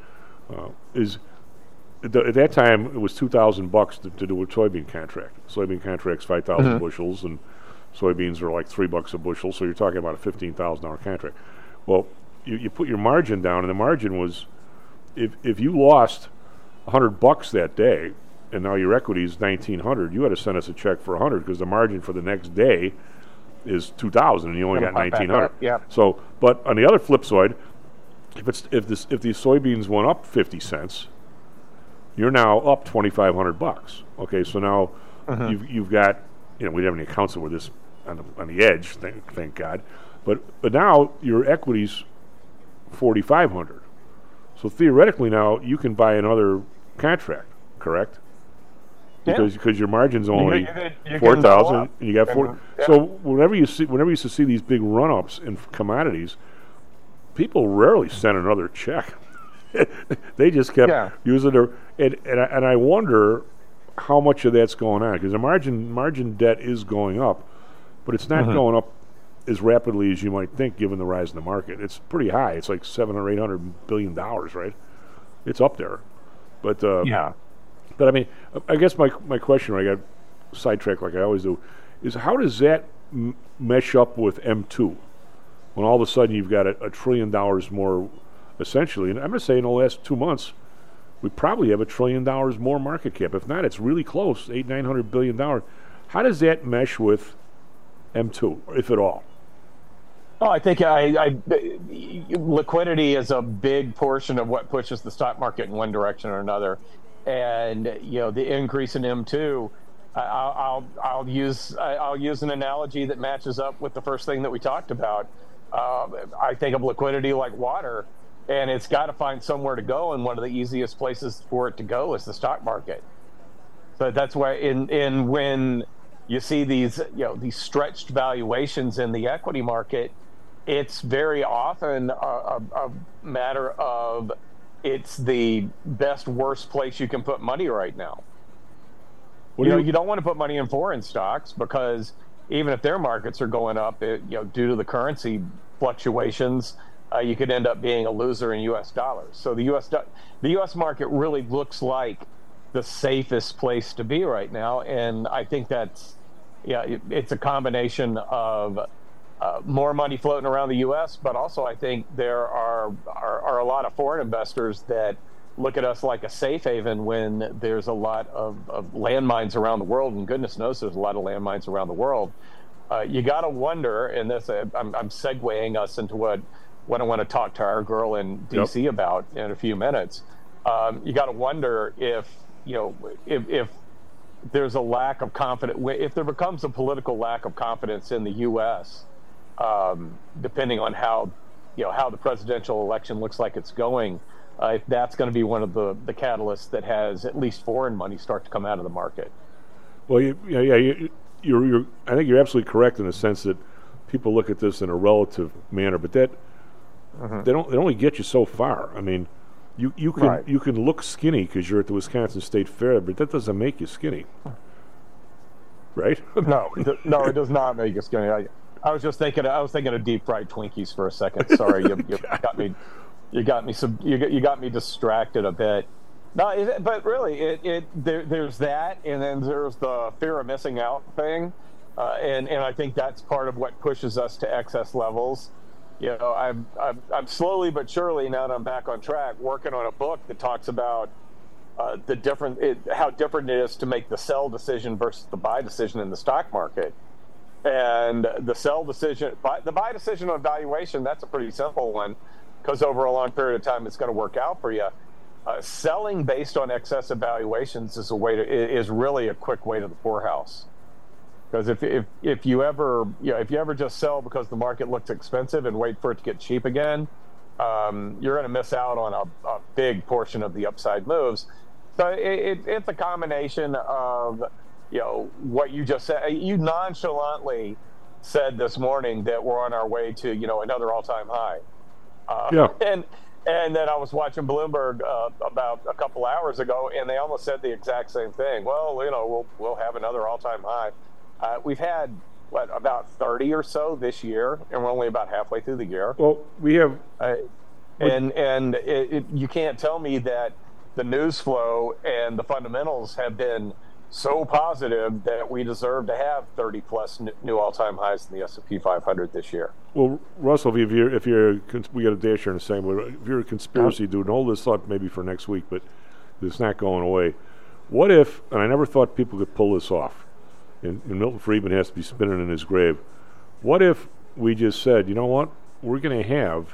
at that time it was $2,000 to do a soybean contract. Soybean contract's 5,000 bushels, and soybeans are like $3 a bushel, so you're talking about a $15,000 contract. Well, you put your margin down, and the margin was, if you lost $100 that day, and now your equity is $1,900, you had to send us a check for $100 because the margin for the next day is $2,000, and you only got $1,900. Yeah. So, but on the other flip side, if these soybeans went up 50 cents, you're now up $2,500. Okay, so now you've got, we didn't have any accounts that were this on the edge, thank God, but now your equity's $4,500. So theoretically now you can buy another contract, correct? Because your margin's only 4,000, and you got 4. So whenever you used to see these big run-ups in commodities, people rarely sent another check. They just kept using their, and I wonder how much of that's going on, because the margin debt is going up, but it's not going up as rapidly as you might think, given the rise in the market. It's pretty high. It's like $700 or $800 billion, right? It's up there, but But I mean, I guess my question, when I got sidetracked like I always do, is how does that mesh up with M2? When all of a sudden you've got $1 trillion more, essentially, and I'm going to say in the last 2 months, we probably have $1 trillion more market cap. If not, it's really close, $900 billion. How does that mesh with M2, if at all? Oh, I think liquidity is a big portion of what pushes the stock market in one direction or another. And the increase in M2, I'll use an analogy that matches up with the first thing that we talked about. I think of liquidity like water, and it's got to find somewhere to go, and one of the easiest places for it to go is the stock market. So that's why when you see these stretched valuations in the equity market, it's very often a matter of it's the best, worst place you can put money right now. You don't want to put money in foreign stocks, because even if their markets are going up, due to the currency fluctuations, you could end up being a loser in U.S. dollars. So the U.S. market really looks like the safest place to be right now, and I think that's it's a combination of more money floating around the U.S., but also I think there are a lot of foreign investors that look at us like a safe haven when there's a lot of landmines around the world, and goodness knows there's a lot of landmines around the world. You got to wonder, and this I'm segueing us into what I want to talk to our girl in D.C. about in a few minutes. You got to wonder if there's a lack of confidence, if there becomes a political lack of confidence in the U.S., depending on how the presidential election looks like it's going, that's going to be one of the catalysts that has at least foreign money start to come out of the market. Well, you're I think you're absolutely correct in the sense that people look at this in a relative manner, but that they only get you so far. I mean, you can look skinny because you're at the Wisconsin State Fair, but that doesn't make you skinny. right? No, no, it does not make us skinny. I was just thinking. I was thinking of deep fried Twinkies for a second. Sorry, you got me. You got me distracted a bit. No, but really, there's that, and then there's the fear of missing out thing, and I think that's part of what pushes us to excess levels. You know, I'm slowly but surely, now that I'm back on track, working on a book that talks about how different it is to make the sell decision versus the buy decision in the stock market. And the sell decision, the buy decision on valuation, that's a pretty simple one, because over a long period of time, it's going to work out for you. Selling based on excessive valuations is really a quick way to the poorhouse. Because if you ever just sell because the market looks expensive and wait for it to get cheap again, you're going to miss out on a big portion of the upside moves. So it's a combination of, what you just said. You nonchalantly said this morning that we're on our way to, another all-time high. And then I was watching Bloomberg about a couple hours ago, and they almost said the exact same thing. Well, we'll have another all-time high. We've had about 30 or so this year, and we're only about halfway through the year. Well, we have, and you can't tell me that the news flow and the fundamentals have been so positive that we deserve to have 30 plus new all-time highs in the S&P 500 this year. Well, Russell, we got a dash here in the same way. If you're a conspiracy dude, and hold this thought maybe for next week, but it's not going away. What if, and I never thought people could pull this off, and Milton Friedman has to be spinning in his grave. What if we just said, you know what, we're going to have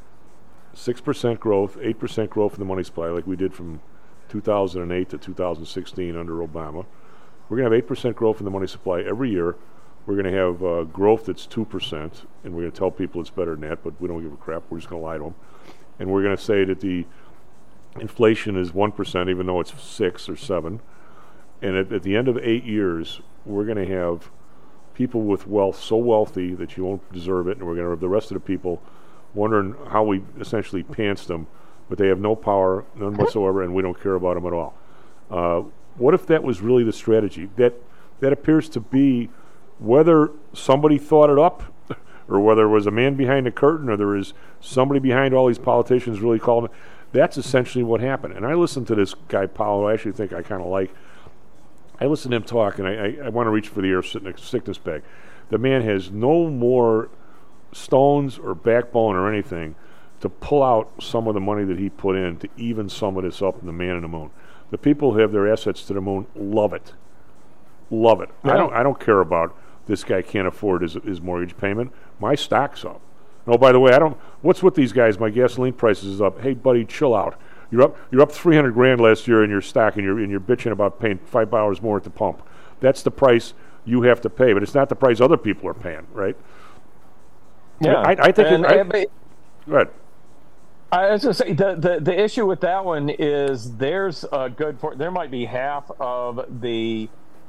6% growth, 8% growth in the money supply like we did from 2008 to 2016 under Obama. We're going to have 8% growth in the money supply every year. We're going to have growth that's 2%, and we're going to tell people it's better than that, but we don't give a crap. We're just going to lie to them. And we're going to say that the inflation is 1%, even though it's 6 or 7. And at the end of 8 years, we're going to have people with wealth so wealthy that you won't deserve it, and we're going to have the rest of the people wondering how we essentially pantsed them, but they have no power, none whatsoever, and we don't care about them at all. What if that was really the strategy? That appears to be, whether somebody thought it up, or whether there was a man behind the curtain, or there is somebody behind all these politicians really calling it, that's essentially what happened. And I listened to this guy, Powell, who I actually think I kind of like. I listened to him talk, and I want to reach for the air sickness bag. The man has no more stones or backbone or anything to pull out some of the money that he put in to even some of this up in the man in the moon. The people who have their assets to the moon love it. Love it. Yeah. I don't care about this guy can't afford his mortgage payment. My stock's up. Oh, by the way, what's with these guys? My gasoline prices is up. Hey, buddy, chill out. You're up $300,000 last year in your stock, and you're bitching about paying $5 more at the pump. That's the price you have to pay, but it's not the price other people are paying, right? Yeah, I think. Go ahead. I was going to say the issue with that one is there might be half of the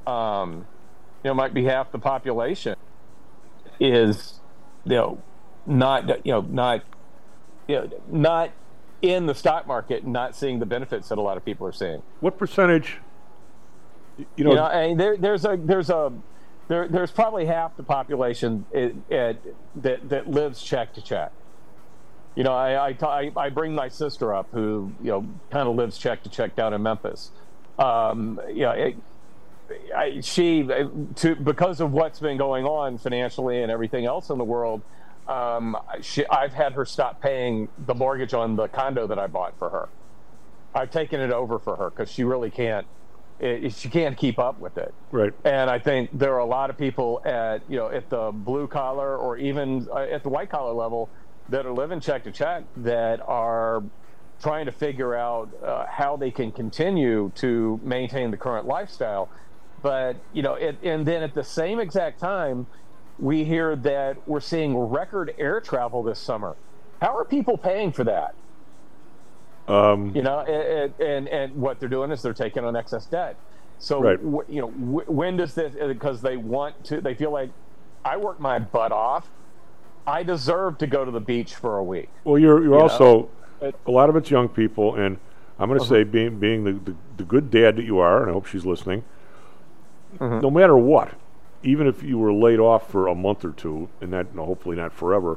half the population is not in the stock market, not seeing the benefits that a lot of people are seeing. What percentage? And there's probably half the population that lives check to check. I bring my sister up, who kind of lives check to check down in Memphis. Because of what's been going on financially and everything else in the world, I've had her stop paying the mortgage on the condo that I bought for her. I've taken it over for her because she really can't. She can't keep up with it. Right. And I think there are a lot of people at the blue collar or even at the white collar level that are living check to check that are trying to figure out how they can continue to maintain the current lifestyle. But, and then at the same exact time, we hear that we're seeing record air travel this summer. How are people paying for that? And what they're doing is they're taking on excess debt. So, right. When does this, because they feel like, I work my butt off, I deserve to go to the beach for a week. Well, you're also, a lot of it's young people, and I'm going to say, being the good dad that you are, and I hope she's listening, no matter what, even if you were laid off for a month or two, and that hopefully not forever,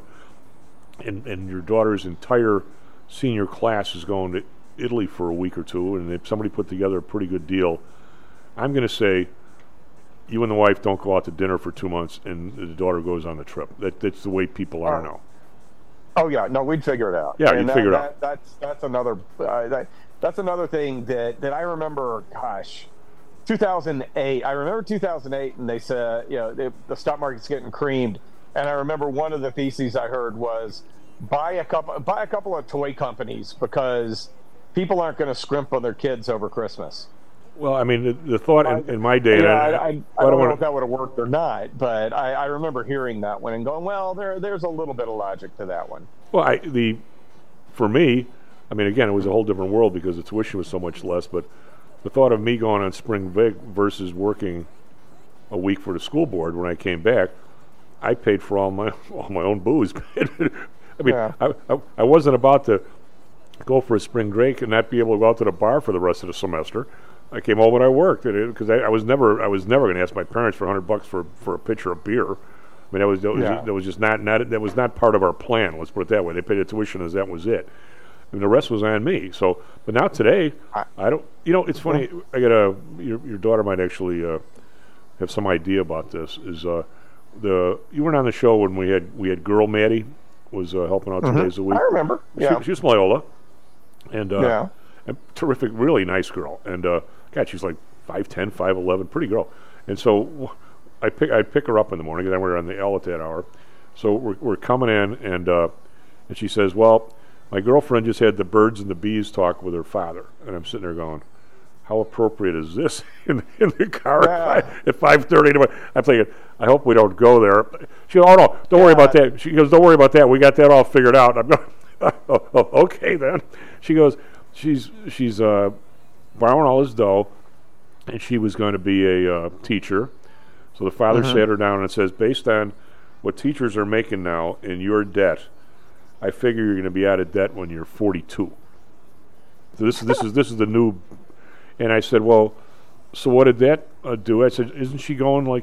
and your daughter's entire senior class is going to Italy for a week or two, and if somebody put together a pretty good deal, I'm going to say you and the wife don't go out to dinner for 2 months, and the daughter goes on the trip. That's the way people are now. Oh yeah, no, we'd figure it out. Yeah, you'd figure it out. That's another that's another thing that I remember. Gosh, 2008. I remember 2008, and they said, the stock market's getting creamed, and I remember one of the theses I heard was buy a couple of toy companies because people aren't going to scrimp on their kids over Christmas. Well, I mean, the thought in my day, I don't know if that would have worked or not, but I remember hearing that one and going, well, there's a little bit of logic to that one. Well, for me, I mean, again, it was a whole different world because the tuition was so much less, but the thought of me going on spring break versus working a week for the school board when I came back, I paid for all my own booze. I mean, I wasn't about to go for a spring break and not be able to go out to the bar for the rest of the semester. I came home and I worked because I was never going to ask my parents for $100 for a pitcher of beer. I mean, that was just not that was not part of our plan. Let's put it that way. They paid the tuition as that was it. I mean, the rest was on me. So, but now today, I don't. It's funny. I got your daughter might actually have some idea about this. You weren't on the show when we had Girl Maddie was helping out 2 days a week. I remember. Yeah. She was from Loyola, and a terrific, really nice girl. And God, she's like 5'10", 5'11", pretty girl. And so I'd pick her up in the morning, and then we were on the L at that hour. So we're coming in, and she says, "Well, my girlfriend just had the birds and the bees talk with her father." And I'm sitting there going, how appropriate is this in the car at 5:30? I'm thinking, I hope we don't go there. She goes, "Oh no, don't worry about that." She goes, "Don't worry about that. We got that all figured out." I'm going, oh, okay then. She goes, she's borrowing all his dough, and she was going to be a teacher. So the father sat her down and says, "Based on what teachers are making now in your debt, I figure you're going to be out of debt when you're 42." So this is the new. And I said, "Well, so what did that do?" I said, "Isn't she going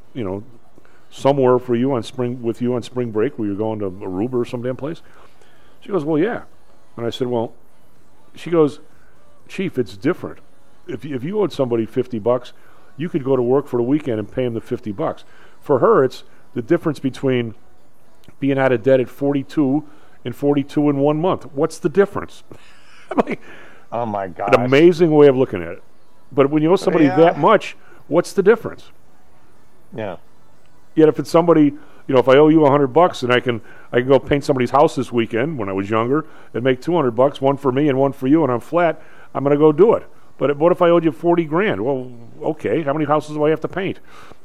somewhere for you on spring break where you're going to Aruba or some damn place?" She goes, "Well, yeah." And I said, "Well," she goes, "Chief, it's different. If you owed somebody $50, you could go to work for the weekend and pay them the $50. For her, it's the difference between being out of debt at 42 and 42 in 1 month. What's the difference?" I'm like, oh my God! An amazing way of looking at it. But when you owe somebody that much, what's the difference? Yeah. Yet if it's somebody, if I owe you $100 and I can go paint somebody's house this weekend when I was younger and make $200, one for me and one for you, and I'm flat, I'm going to go do it. But what if I owed you $40,000? Well, okay, how many houses do I have to paint?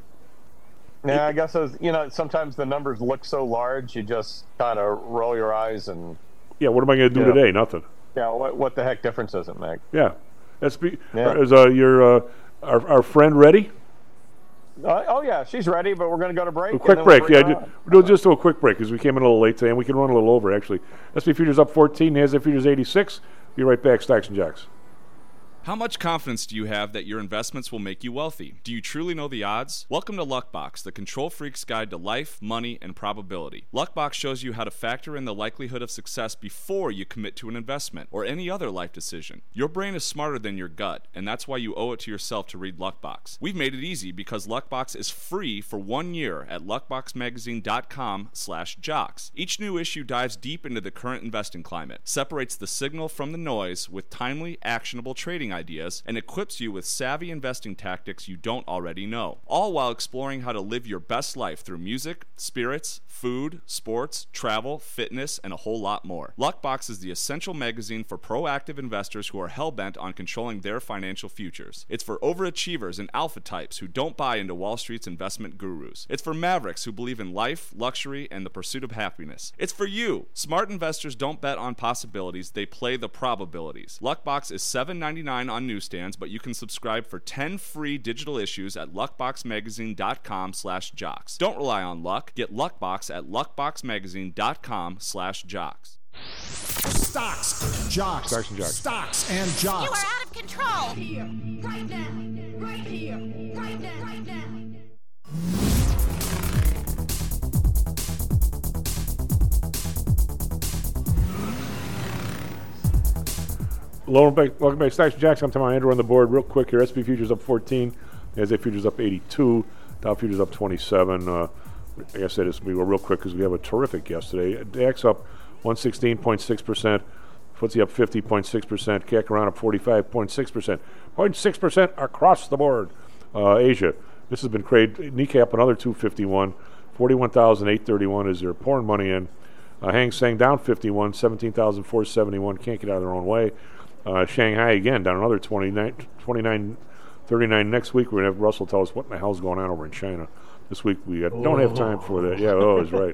Yeah, I guess sometimes the numbers look so large, you just kind of roll your eyes and. Yeah, what am I going to do today? Nothing. Yeah, what the heck difference does it make? Yeah, is our friend ready? Oh yeah, she's ready, but we're going to go to break. A quick break, we'll just do a quick break because we came in a little late today, and we can run a little over actually. S&P futures up 14, NASDAQ futures 86. Be right back, Stocks and Jocks. How much confidence do you have that your investments will make you wealthy? Do you truly know the odds? Welcome to Luckbox, the control freak's guide to life, money, and probability. Luckbox shows you how to factor in the likelihood of success before you commit to an investment or any other life decision. Your brain is smarter than your gut, and that's why you owe it to yourself to read Luckbox. We've made it easy because Luckbox is free for 1 year at luckboxmagazine.com/jocks. Each new issue dives deep into the current investing climate, separates the signal from the noise with timely, actionable trading ideas, and equips you with savvy investing tactics you don't already know, all while exploring how to live your best life through music, spirits, food, sports, travel, fitness, and a whole lot more. Luckbox is the essential magazine for proactive investors who are hell-bent on controlling their financial futures. It's for overachievers and alpha types who don't buy into Wall Street's investment gurus. It's for mavericks who believe in life, luxury, and the pursuit of happiness. It's for you. Smart investors don't bet on possibilities, they play the probabilities. Luckbox is $7.99 on newsstands, but you can subscribe for 10 free digital issues at luckboxmagazine.com/jocks. Don't rely on luck. Get Luckbox at luckboxmagazine.com/jocks. Stocks, Jocks. Stocks and Jocks. Stocks and Jocks. You are out of control. Here, right now, right here, right now, right now. Welcome back. Stocks and Jocks. I'm Tom Andrew on the board. Real quick here. SP futures up 14. NASDAQ futures up 82. Dow futures up 27. Like I said, this will be real quick because we have a terrific guest today. DAX up 116.6%. FTSE up 50.6%. CAC around up 45.6%. 0.6% across the board. Asia. This has been great. Kneecap another 251. 41,831 is they're pouring money in. Hang Seng down 51. 17,471. Can't get out of their own way. Shanghai again down another 29.39. Next week we're going to have Russell tell us what in the hell's going on over in China. This week we don't have time for that. Yeah, is right.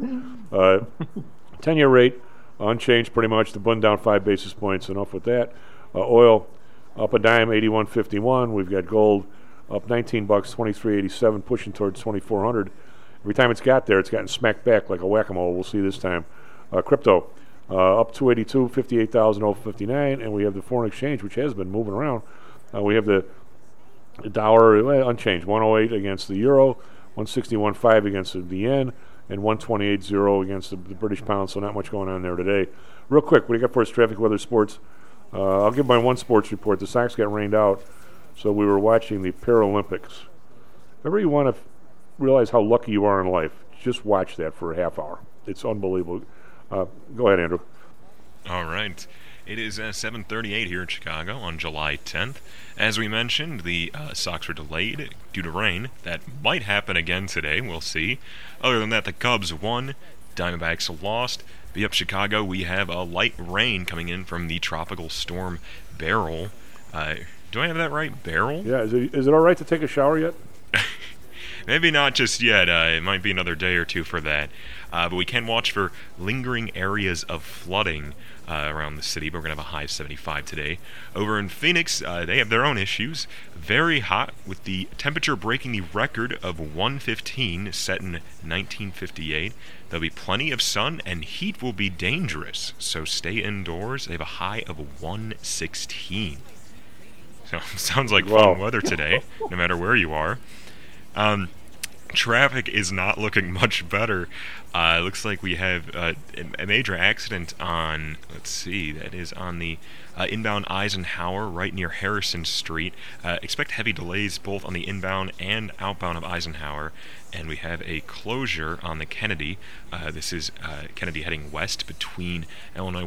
10-year rate unchanged pretty much. The Bund down 5 basis points. Enough with that. Oil up a dime, 81.51. We've got gold up $19, 23.87, pushing towards 2,400. Every time it's got there, it's gotten smacked back like a whack-a-mole. We'll see this time. Crypto up 282, 58,059, and we have the foreign exchange, which has been moving around. We have the dollar unchanged, 108 against the euro, 161.5 against the yen, and 128.0 against the British pound. So not much going on there today. Real quick, what do you got for us? Traffic, weather, sports. I'll give my one sports report. The Sox got rained out, so we were watching the Paralympics. Whenever you want to realize how lucky you are in life, just watch that for a half hour. It's unbelievable. Go ahead, Andrew. All right. It is 7:38 here in Chicago on July 10th. As we mentioned, the Sox were delayed due to rain. That might happen again today. We'll see. Other than that, the Cubs won. Diamondbacks lost. Be up Chicago, we have a light rain coming in from the tropical storm Beryl. Do I have that right? Beryl? Yeah. Is it all right to take a shower yet? Maybe not just yet. It might be another day or two for that. But we can watch for lingering areas of flooding around the city. But we're going to have a high of 75 today. Over in Phoenix, they have their own issues. Very hot, with the temperature breaking the record of 115 set in 1958. There'll be plenty of sun, and heat will be dangerous. So stay indoors. They have a high of 116. So sounds like fun weather today, no matter where you are. Traffic is not looking much better. It looks like we have a major accident on, let's see, that is on the inbound Eisenhower right near Harrison Street. Expect heavy delays both on the inbound and outbound of Eisenhower. And we have a closure on the Kennedy. This is Kennedy heading west between Illinois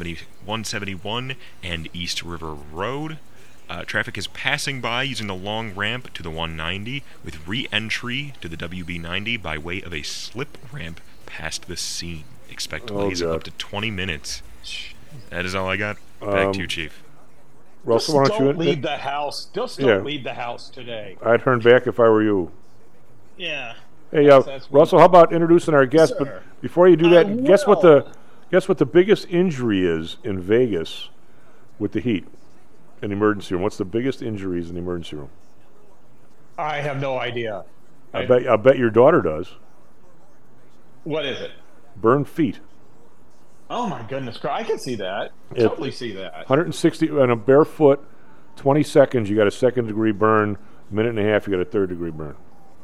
171 and East River Road. Traffic is passing by using the long ramp to the 190 with re-entry to the WB90 by way of a slip ramp past the scene. Expect delays of up to 20 minutes. That is all I got. Back to you, Chief. Russell, why don't leave the house. Just don't leave the house today. I'd turn back if I were you. Yeah. Hey, Russell, how about introducing our guest? But before you do that, guess what the biggest injury is in Vegas with the heat? In the emergency room. What's the biggest injuries in the emergency room? I have no idea. I bet your daughter does. What is it? Burned feet. Oh my goodness, I can see that. Totally see that. 160 on a barefoot, 20 seconds. You got a second-degree burn. A minute and a half, you got a third-degree burn.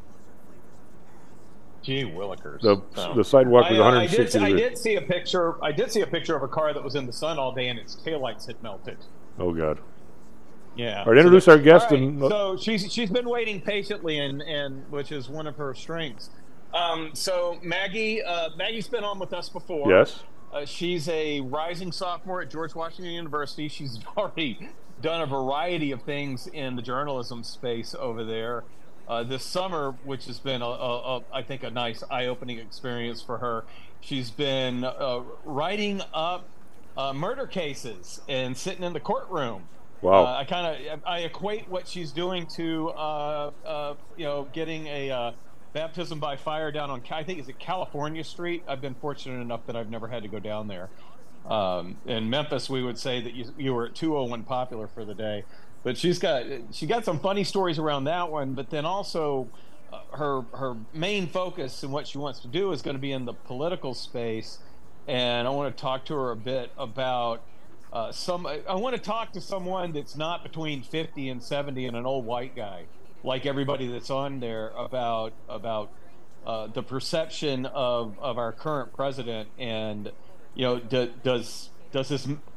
Gee willikers. The sidewalk was 160 degrees. I did see a picture. I did see a picture of a car that was in the sun all day, and its taillights had melted. Oh God. Yeah. All right, introduce our guest. So she's been waiting patiently, and which is one of her strengths. So Maggie's been on with us before. Yes. She's a rising sophomore at George Washington University. She's already done a variety of things in the journalism space over there. This summer, which has been I think a nice eye-opening experience for her. She's been writing up murder cases and sitting in the courtroom. Wow. I equate what she's doing to getting a baptism by fire down on, I think, is it California Street? I've been fortunate enough that I've never had to go down there. In Memphis, we would say that you were at 201 Popular for the day. But she got some funny stories around that one. But then also her main focus and what she wants to do is going to be in the political space. And I want to talk to her a bit about I want to talk to someone that's not between 50 and 70 and an old white guy, like everybody that's on there, about the perception of our current president, and does this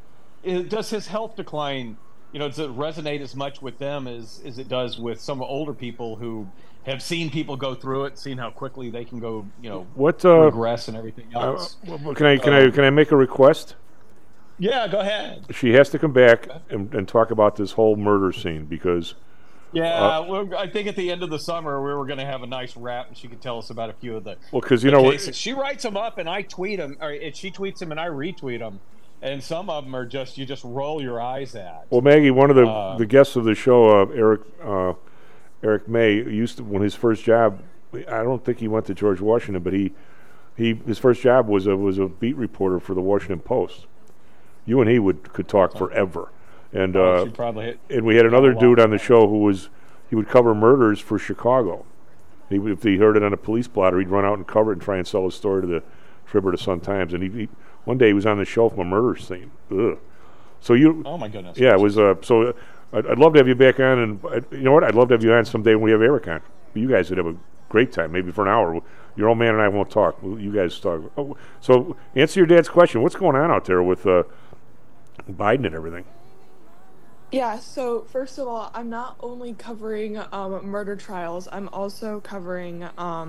does his health decline, does it resonate as much with them as it does with some older people who have seen people go through it, seen how quickly they can go, regress and everything else? Can I make a request? Yeah, go ahead. She has to come back and talk about this whole murder scene because. Yeah, I think at the end of the summer we were going to have a nice wrap, and she could tell us about a few of the. Well, because cases. She writes them up, and I tweet them, or she tweets them, and I retweet them, and some of them are just you just roll your eyes at. Well, Maggie, one of the guests of the show, Eric May, used to, when his first job, I don't think he went to George Washington, but his first job was a beat reporter for the Washington Post. You and he could talk forever. And and we had another dude on the show he would cover murders for Chicago. If he heard it on a police blotter, he'd run out and cover it and try and sell his story to the Tribune or Sun-Times. And one day he was on the show from a murder scene. Ugh. So oh my goodness. Yeah, it was. So I'd love to have you back on, and you know what? I'd love to have you on someday when we have Eric on. You guys would have a great time, maybe for an hour. Your old man and I won't talk. You guys talk. Oh, so answer your dad's question. What's going on out there with Biden and everything? Yeah, so first of all, I'm not only covering murder trials, I'm also covering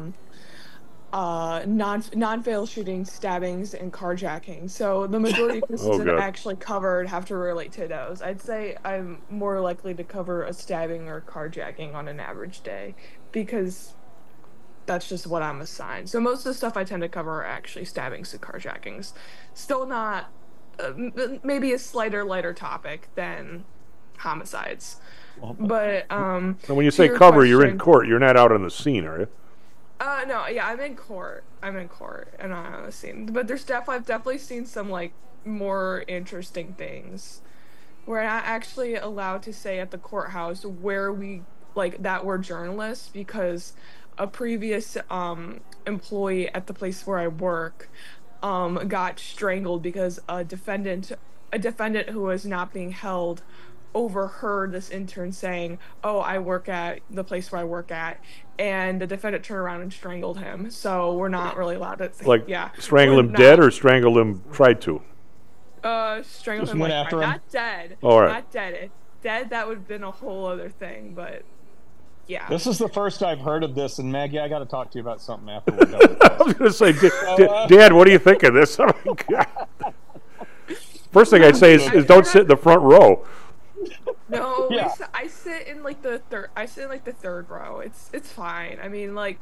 non-fatal shootings, stabbings, and carjacking. So the majority of cases that I actually covered have to relate to those. I'd say I'm more likely to cover a stabbing or carjacking on an average day because that's just what I'm assigned. So most of the stuff I tend to cover are actually stabbings and carjackings. Still not, maybe a lighter topic than homicides. But and when you say cover, you're in court. You're not out on the scene, are you? No, yeah, I'm in court, and not on the scene. But I've definitely seen some like more interesting things where I'm not actually allowed to say at the courthouse where that we're journalists because a previous employee at the place where I work got strangled because a defendant who was not being held overheard this intern saying, "Oh, I work at the place where I work at," and the defendant turned around and strangled him. So we're not really allowed to strangle him dead or strangle him tried to. Strangle him after him. Not dead. All right. Not dead. If dead, that would have been a whole other thing. But yeah, this is the first I've heard of this, and Maggie, I got to talk to you about something after we're done with this. I was going to say, Dad, what do you think of this? Oh my God. First thing I'd say is don't sit in the front row. No, I sit in like the third. I sit in like the third row. It's fine. I mean, like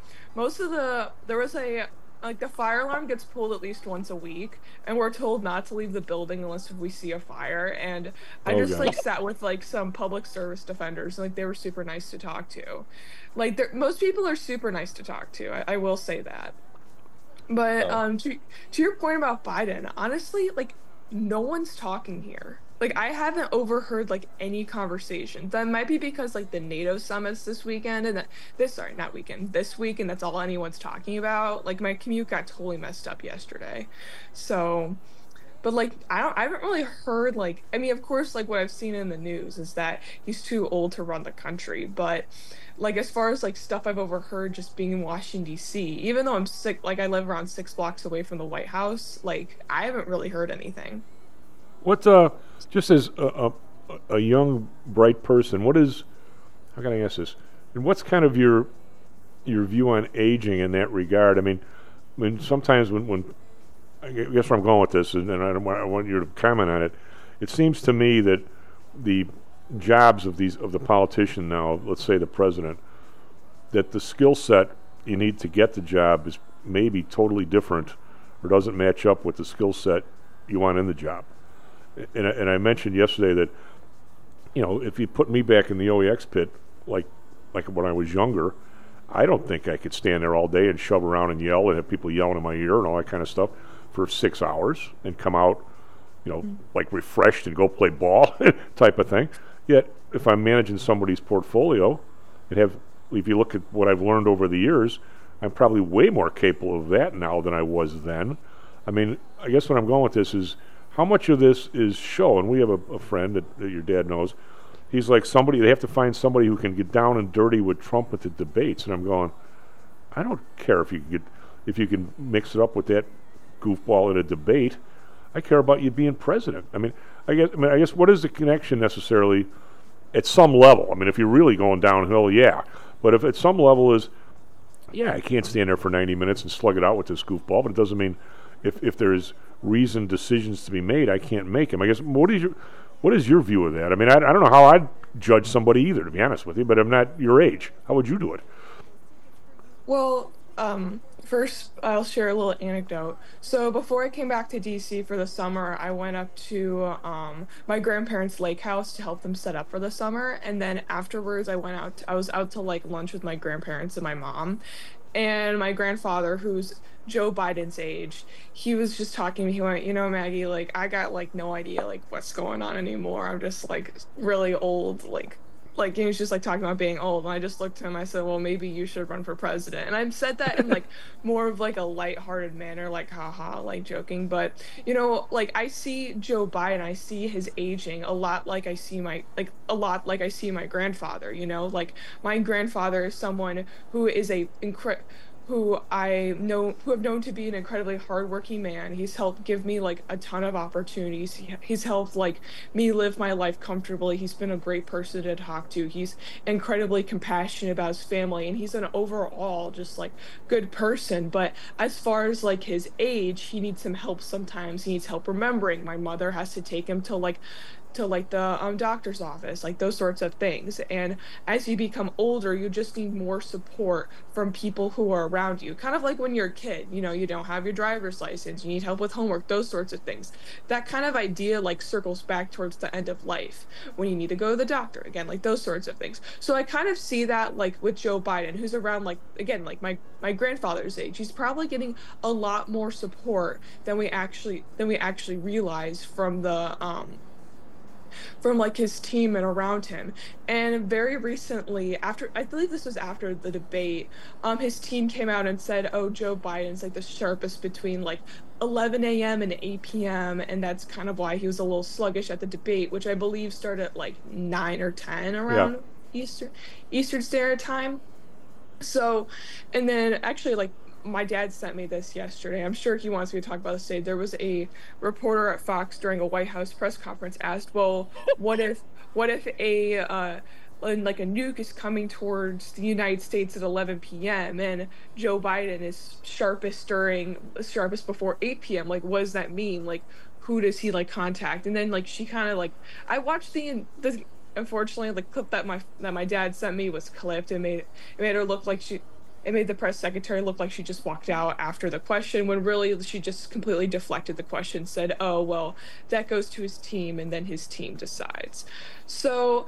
the fire alarm gets pulled at least once a week, and we're told not to leave the building unless we see a fire. And I sat with like some public service defenders, and like they were super nice to talk to. Like most people are super nice to talk to. I will say that. But to your point about Biden, honestly, like no one's talking here. Like, I haven't overheard, like, any conversation. That might be because, like, the NATO summit's this weekend, and this week, and that's all anyone's talking about. Like, my commute got totally messed up yesterday. So, but, like, I haven't really heard, like, I mean, of course, like, what I've seen in the news is that he's too old to run the country. But, like, as far as, like, stuff I've overheard just being in Washington, D.C., even though I'm sick, like, I live around 6 blocks away from the White House, like, I haven't really heard anything. What, just as a young, bright person, how can I ask this? And what's kind of your view on aging in that regard? I mean, sometimes when I guess where I'm going with this, and I want you to comment on it. It seems to me that the jobs of the politician now, let's say the president, that the skill set you need to get the job is maybe totally different, or doesn't match up with the skill set you want in the job. And I mentioned yesterday that, you know, if you put me back in the OEX pit, like when I was younger, I don't think I could stand there all day and shove around and yell and have people yelling in my ear and all that kind of stuff for 6 hours and come out, you know, like refreshed and go play ball type of thing. Yet, if I'm managing somebody's portfolio and if you look at what I've learned over the years, I'm probably way more capable of that now than I was then. I mean, I guess what I'm going with this is, how much of this is show? And we have a friend that your dad knows. He's like they have to find somebody who can get down and dirty with Trump at the debates. And I'm going, I don't care if you can mix it up with that goofball in a debate. I care about you being president. I guess what is the connection necessarily at some level? I mean, if you're really going downhill, yeah. But if at some level is, yeah, I can't stand there for 90 minutes and slug it out with this goofball, but it doesn't mean if there's reasoned decisions to be made, I can't make them. I guess, what is your view of that? I mean, I don't know how I'd judge somebody either, to be honest with you, but I'm not your age. How would you do it? Well, first, I'll share a little anecdote. So before I came back to DC for the summer, I went up to my grandparents' lake house to help them set up for the summer. And then afterwards, I was out to like lunch with my grandparents and my mom. And my grandfather, who's Joe Biden's age, he was just talking to me. He went, Maggie, like, I got like no idea like what's going on anymore. I'm just like really old, like he was just like talking about being old, and I just looked at him. I said, well, maybe you should run for president. And I said that in like more of like a lighthearted manner, like haha, like joking. But like I see Joe Biden, I see his aging a lot like I see my grandfather. Like my grandfather is someone who is who have known to be an incredibly hardworking man. He's helped give me like a ton of opportunities. He's helped like me live my life comfortably. He's been a great person to talk to. He's incredibly compassionate about his family, and he's an overall just like good person. But as far as like his age, he needs some help sometimes. He needs help remembering. My mother has to take him to the doctor's office, like those sorts of things. And as you become older, you just need more support from people who are around you. Kind of like when you're a kid, you don't have your driver's license, you need help with homework, those sorts of things. That kind of idea like circles back towards the end of life when you need to go to the doctor again, like those sorts of things. So I kind of see that like with Joe Biden, who's around like, again, like my grandfather's age. He's probably getting a lot more support than we actually realize from from like his team and around him. And very recently, I believe this was after the debate, his team came out and said, oh, Joe Biden's like the sharpest between like 11 a.m. and 8 p.m. and that's kind of why he was a little sluggish at the debate, which I believe started at like 9 or 10 around Eastern Standard Time. So, and then actually like my dad sent me this yesterday. I'm sure he wants me to talk about this today. There was a reporter at Fox during a White House press conference asked, well, what if a nuke is coming towards the United States at 11 p.m. and Joe Biden is sharpest before 8 p.m. Like, what does that mean? Like, who does he like contact? And then like she kind of like, I watched the unfortunately the clip that my dad sent me was clipped and it made her look like it made the press secretary look like she just walked out after the question, when really she just completely deflected the question, said, oh, well, that goes to his team, and then his team decides. So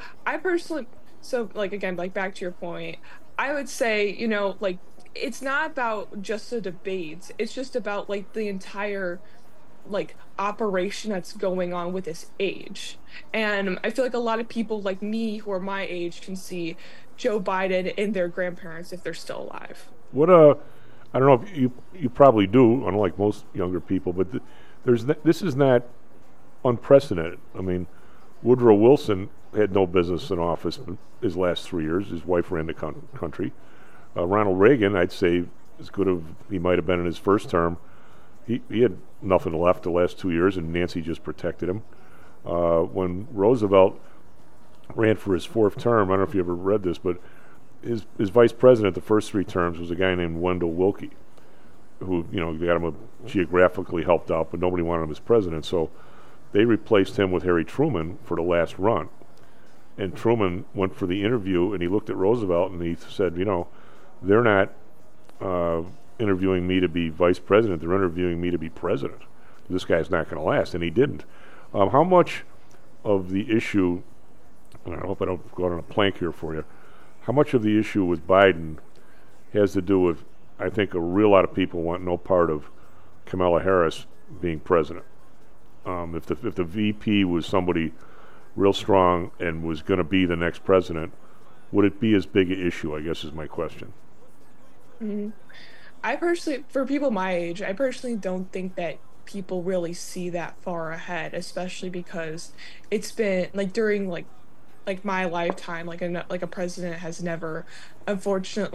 again, like back to your point, I would say, like, it's not about just the debates. It's just about like the entire like operation that's going on with this age. And I feel like a lot of people like me who are my age can see Joe Biden and their grandparents if they're still alive. I don't know if you probably do, unlike most younger people, but this is not unprecedented. I mean, Woodrow Wilson had no business in office his last 3 years. His wife ran the country. Ronald Reagan, I'd say, as good as he might have been in his first term, he had nothing left the last 2 years, and Nancy just protected him. When Roosevelt ran for his fourth term, I don't know if you ever read this, but his vice president the first 3 terms was a guy named Wendell Willkie, who, they got him geographically helped out, but nobody wanted him as president, so they replaced him with Harry Truman for the last run. And Truman went for the interview, and he looked at Roosevelt, and he said, they're not interviewing me to be vice president, they're interviewing me to be president. This guy's not going to last, and he didn't. How much of the issue, and I hope I don't go out on a plank here for you, how much of the issue with Biden has to do with, I think a real lot of people want no part of Kamala Harris being president. If the VP was somebody real strong and was going to be the next president, would it be as big an issue, I guess is my question. Mm-hmm. I personally, for people my age, I personally don't think that people really see that far ahead, especially because it's been like during like my lifetime, like a president has never unfortunately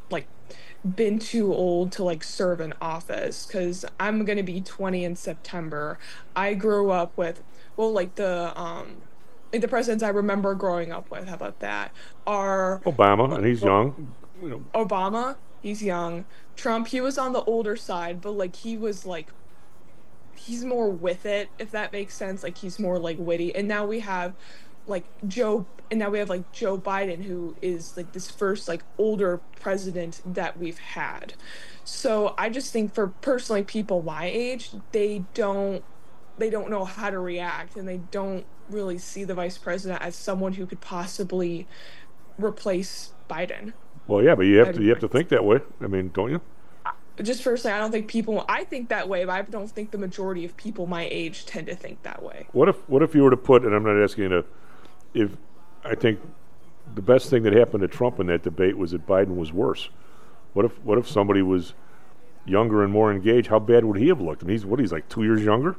like been too old to like serve in office, because I'm gonna be 20 in September. I grew up with, well, like the presidents I remember growing up with, how about that, are Obama, and he's young. You know. Obama, he's young. Trump, he was on the older side, but like he was like, he's more with it, if that makes sense. Like he's more like witty. And now we have Joe Biden, who is like this first like older president that we've had. So I just think for personally people my age, they don't know how to react, and they don't really see the vice president as someone who could possibly replace Biden. Well, yeah, but you have to think that way. I mean, don't you? Just personally, I think that way, but I don't think the majority of people my age tend to think that way. What if you were to put, and I'm not asking you to, if I think the best thing that happened to Trump in that debate was that Biden was worse. What if somebody was younger and more engaged? How bad would he have looked? I mean, he's like 2 years younger.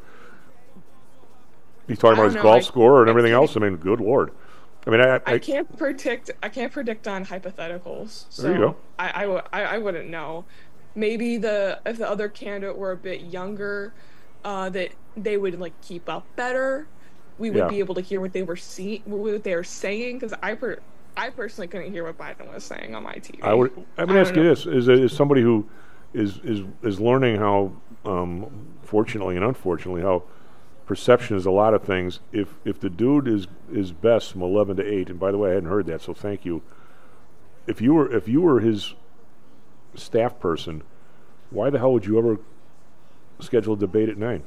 He's talking about his golf score and everything else. I mean, good Lord. I mean, I can't predict on hypotheticals. So there you go. I wouldn't know. Maybe if the other candidate were a bit younger, that they would like keep up better. We would be able to hear what they were saying, because I personally couldn't hear what Biden was saying on my TV. I'm going to ask you this: is somebody who is learning how, fortunately and unfortunately, how perception is a lot of things. If the dude is best from 11 to 8, and by the way, I hadn't heard that, so thank you. If you were his staff person, why the hell would you ever schedule a debate at 9?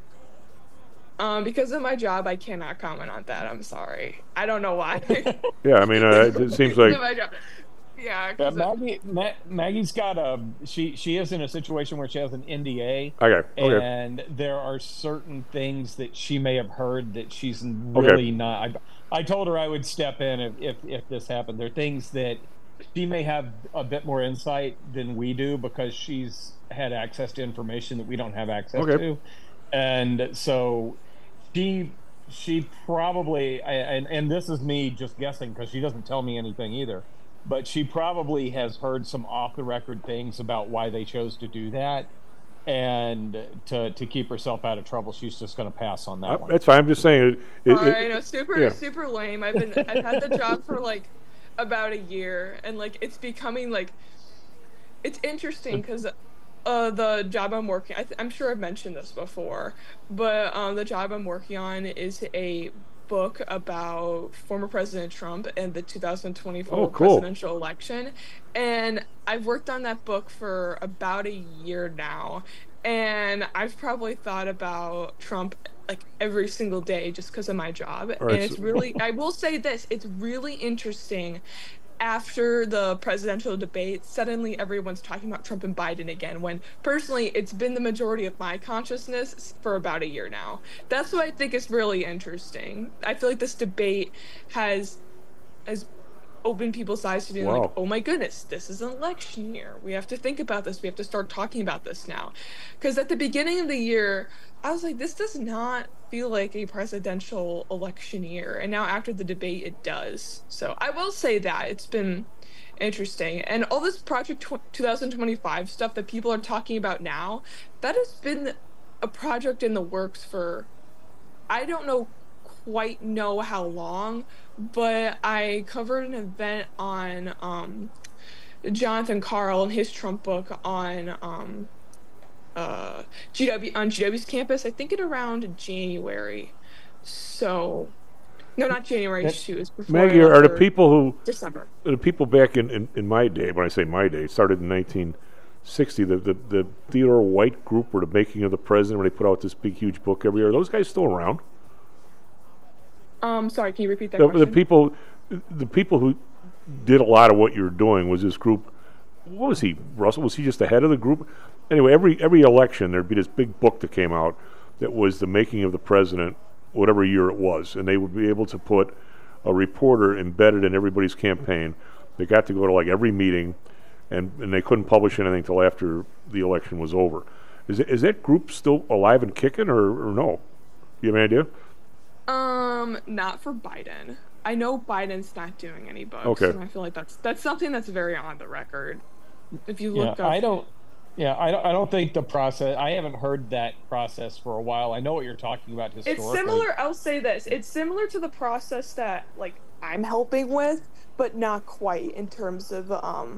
Because of my job, I cannot comment on that. I'm sorry. I don't know why. Yeah, I mean, it seems like. Yeah, Maggie's got she is in a situation where she has an NDA. Okay. And there are certain things that she may have heard that she's really not. I told her I would step in if this happened. There are things that she may have a bit more insight than we do, because she's had access to information that we don't have access to. And so she probably, and this is me just guessing because she doesn't tell me anything either, but she probably has heard some off-the-record things about why they chose to do that, and to keep herself out of trouble, she's just going to pass on that one. That's fine. I'm just saying. Super lame. I've had the job for like about a year, and like it's becoming like, it's interesting because the job I'm working, I'm sure I've mentioned this before, but the job I'm working on is a book about former President Trump and the 2024 presidential election, and I've worked on that book for about a year now, and I've probably thought about Trump like every single day just because of my job. And it's really, I will say this, it's really interesting. After the presidential debate, suddenly everyone's talking about Trump and Biden again, when personally it's been the majority of my consciousness for about a year now. That's what I think is really interesting. I feel like this debate has opened people's eyes to being like, oh my goodness, this is an election year. We have to think about this. We have to start talking about this now. Because at the beginning of the year, I was like, this does not feel like a presidential election year. And now after the debate, it does. So I will say that it's been interesting. And all this Project 2025 stuff that people are talking about now, that has been a project in the works for, I don't quite know how long, but I covered an event on Jonathan Karl and his Trump book on GW's campus, I think in around January. So, no, not January. Shoot, it's before. Maggie, are the people who December? The people back in my day, when I say my day, it started in 1960. The Theodore White group were the making of the president, when they put out this big, huge book every year. Are those guys still around? Sorry, can you repeat that question? The people who did a lot of what you're doing was this group. What was he, Russell? Was he just the head of the group? Anyway, every election there'd be this big book that came out that was the making of the president, whatever year it was, and they would be able to put a reporter embedded in everybody's campaign. They got to go to like every meeting, and they couldn't publish anything until after the election was over. Is that group still alive and kicking, or no? You have any idea? Not for Biden. I know Biden's not doing any books, okay. And I feel like that's something that's very on the record. If you look up, I don't think the process. I haven't heard that process for a while. I know what you're talking about historically. it's similar. I'll say this: it's similar to the process that like I'm helping with, but not quite in terms of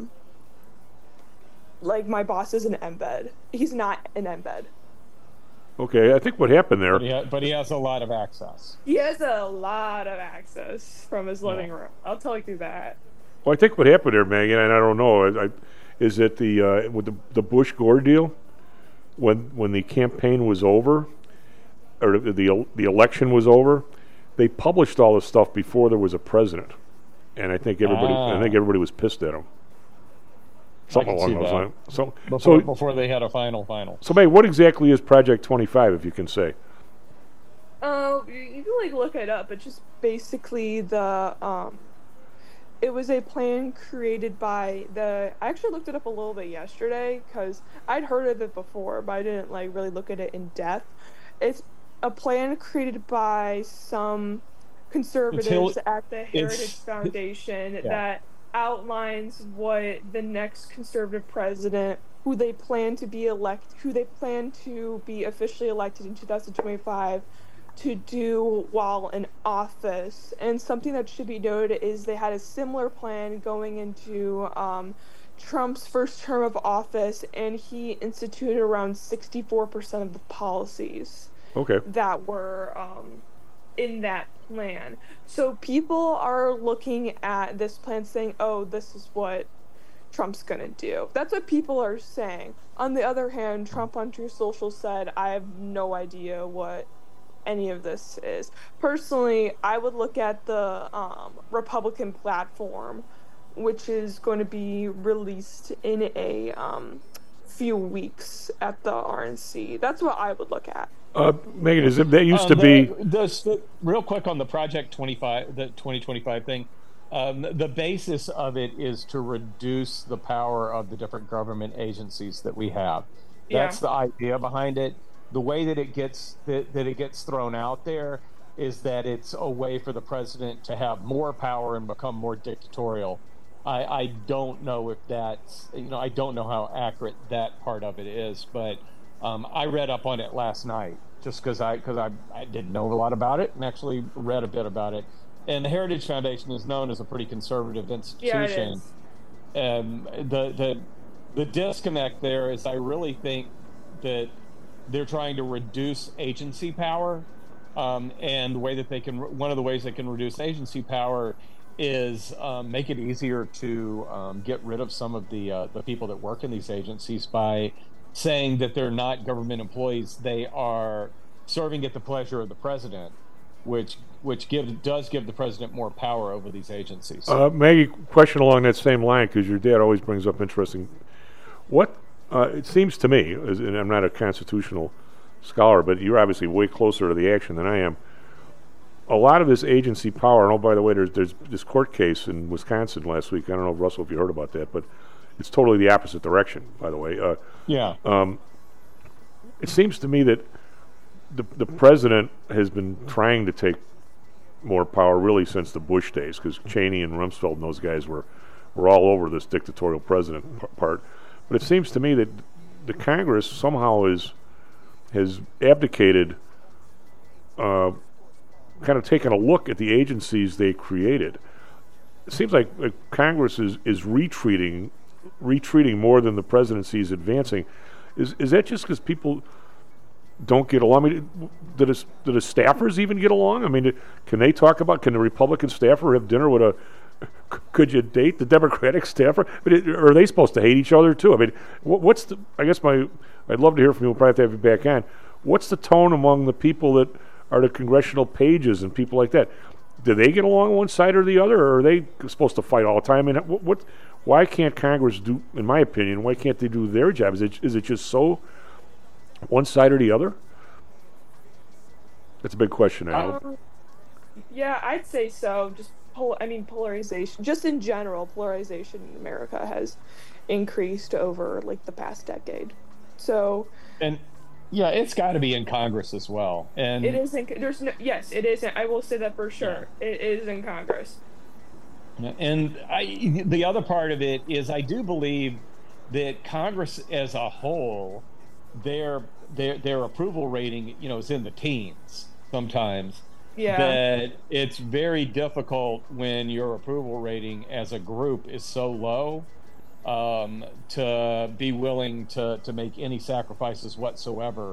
like my boss is an embed. He's not an embed. Okay, I think what happened there. But he has a lot of access. He has a lot of access from his living room. I'll tell you that. Well, I think what happened there, Megan, and I don't know, is that with the Bush Gore deal, when the campaign was over, or the election was over, they published all this stuff before there was a president, and I think everybody was pissed at him. Something along those lines. So before they had a final. So, Meg, what exactly is Project 25, if you can say? You can like look it up. It's just basically the it was a plan created by I actually looked it up a little bit yesterday because I'd heard of it before, but I didn't like really look at it in depth. It's a plan created by some conservatives at the Heritage Foundation that outlines what the next conservative president, who they plan to be officially elected in 2025, to do while in office. And something that should be noted is they had a similar plan going into Trump's first term of office, and he instituted around 64% of the policies that were in that plan. So people are looking at this plan saying, oh, this is what Trump's gonna do. That's what people are saying. On the other hand, Trump on Truth Social said, I have no idea what any of this is. Personally, I would look at the Republican platform, which is going to be released in a few weeks at the RNC. That's what I would look at. Megan, that used to be... Real quick on the Project 25, the 2025 thing, the basis of it is to reduce the power of the different government agencies that we have. That's the idea behind it. The way that it gets thrown out there is that it's a way for the president to have more power and become more dictatorial. I don't know if that's, I don't know how accurate that part of it is, but I read up on it last night just because I didn't know a lot about it and actually read a bit about it. And the Heritage Foundation is known as a pretty conservative institution. Yeah, it is. The disconnect there is I really think that they're trying to reduce agency power, and the way that one of the ways they can reduce agency power is make it easier to get rid of some of the people that work in these agencies by saying that they're not government employees, they are serving at the pleasure of the president, which does give the president more power over these agencies. Maggie, question along that same line, because your dad always brings up interesting. What it seems to me, and I'm not a constitutional scholar, but you're obviously way closer to the action than I am. A lot of this agency power, and oh, by the way, there's this court case in Wisconsin last week. I don't know, Russell, if you heard about that, but it's totally the opposite direction, by the way. It seems to me that the president has been trying to take more power really since the Bush days, because Cheney and Rumsfeld and those guys were all over this dictatorial president part. But it seems to me that the Congress somehow has abdicated, kind of taken a look at the agencies they created. It seems like Congress is retreating more than the presidency is advancing. Is that just because people don't get along? I mean, do the staffers even get along? I mean, can the Republican staffer have dinner with could you date the Democratic staffer? But are they supposed to hate each other too? I mean, I'd love to hear from you. We'll probably have to have you back on. What's the tone among the people that are the congressional pages and people like that? Do they get along one side or the other, or are they supposed to fight all the time? I mean, why can't Congress do, in my opinion, why can't they do their job? Is it just so one side or the other? That's a big question, I know. Yeah, I'd say so. Just polarization, just in general, polarization in America has increased over like the past decade. So, and yeah, it's got to be in Congress as well. And it is. Yes, it is. I will say that for sure. Yeah. It is in Congress. And the other part of it is, I do believe that Congress as a whole, their approval rating, is in the teens sometimes. Yeah. That it's very difficult when your approval rating as a group is so low to be willing to make any sacrifices whatsoever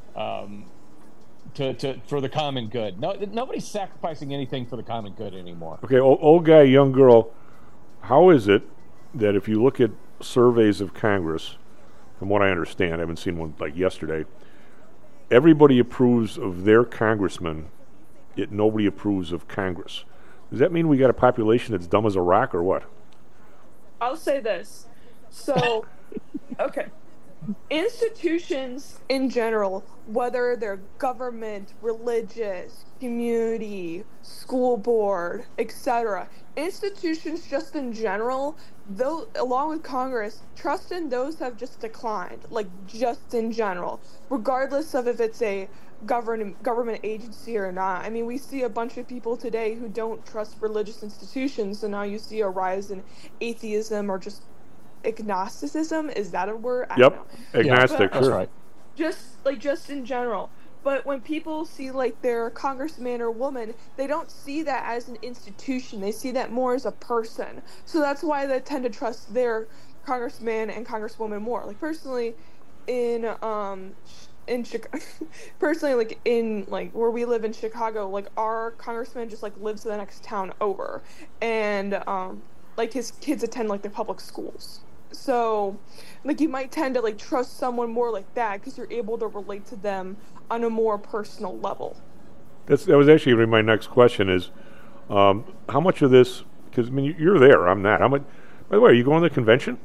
for the common good. No, nobody's sacrificing anything for the common good anymore. Okay, old guy, young girl, how is it that if you look at surveys of Congress, from what I understand, I haven't seen one like yesterday, everybody approves of their congressman, yet nobody approves of Congress? Does that mean we got a population that's dumb as a rock, or what? I'll say this. So, okay. Institutions in general, whether they're government, religious, community, school board, etc., institutions just in general, though, along with Congress, trust in those have just declined, like just in general, regardless of if it's a government agency or not. I mean, we see a bunch of people today who don't trust religious institutions, so now you see a rise in atheism or just agnosticism. Is that a word? I don't know. Agnostic, But, sure. right. Just in general. But when people see like their congressman or woman, they don't see that as an institution. They see that more as a person. So that's why they tend to trust their congressman and congresswoman more. Like personally, in Chicago, personally, like in like where we live in Chicago, like our congressman just like lives in the next town over, and like his kids attend like the public schools. So, like you might tend to like trust someone more like that because you're able to relate to them on a more personal level. That was actually gonna be my next question is, how much of this, because I mean, you're there, I'm not. How much, by the way, are you going to the convention?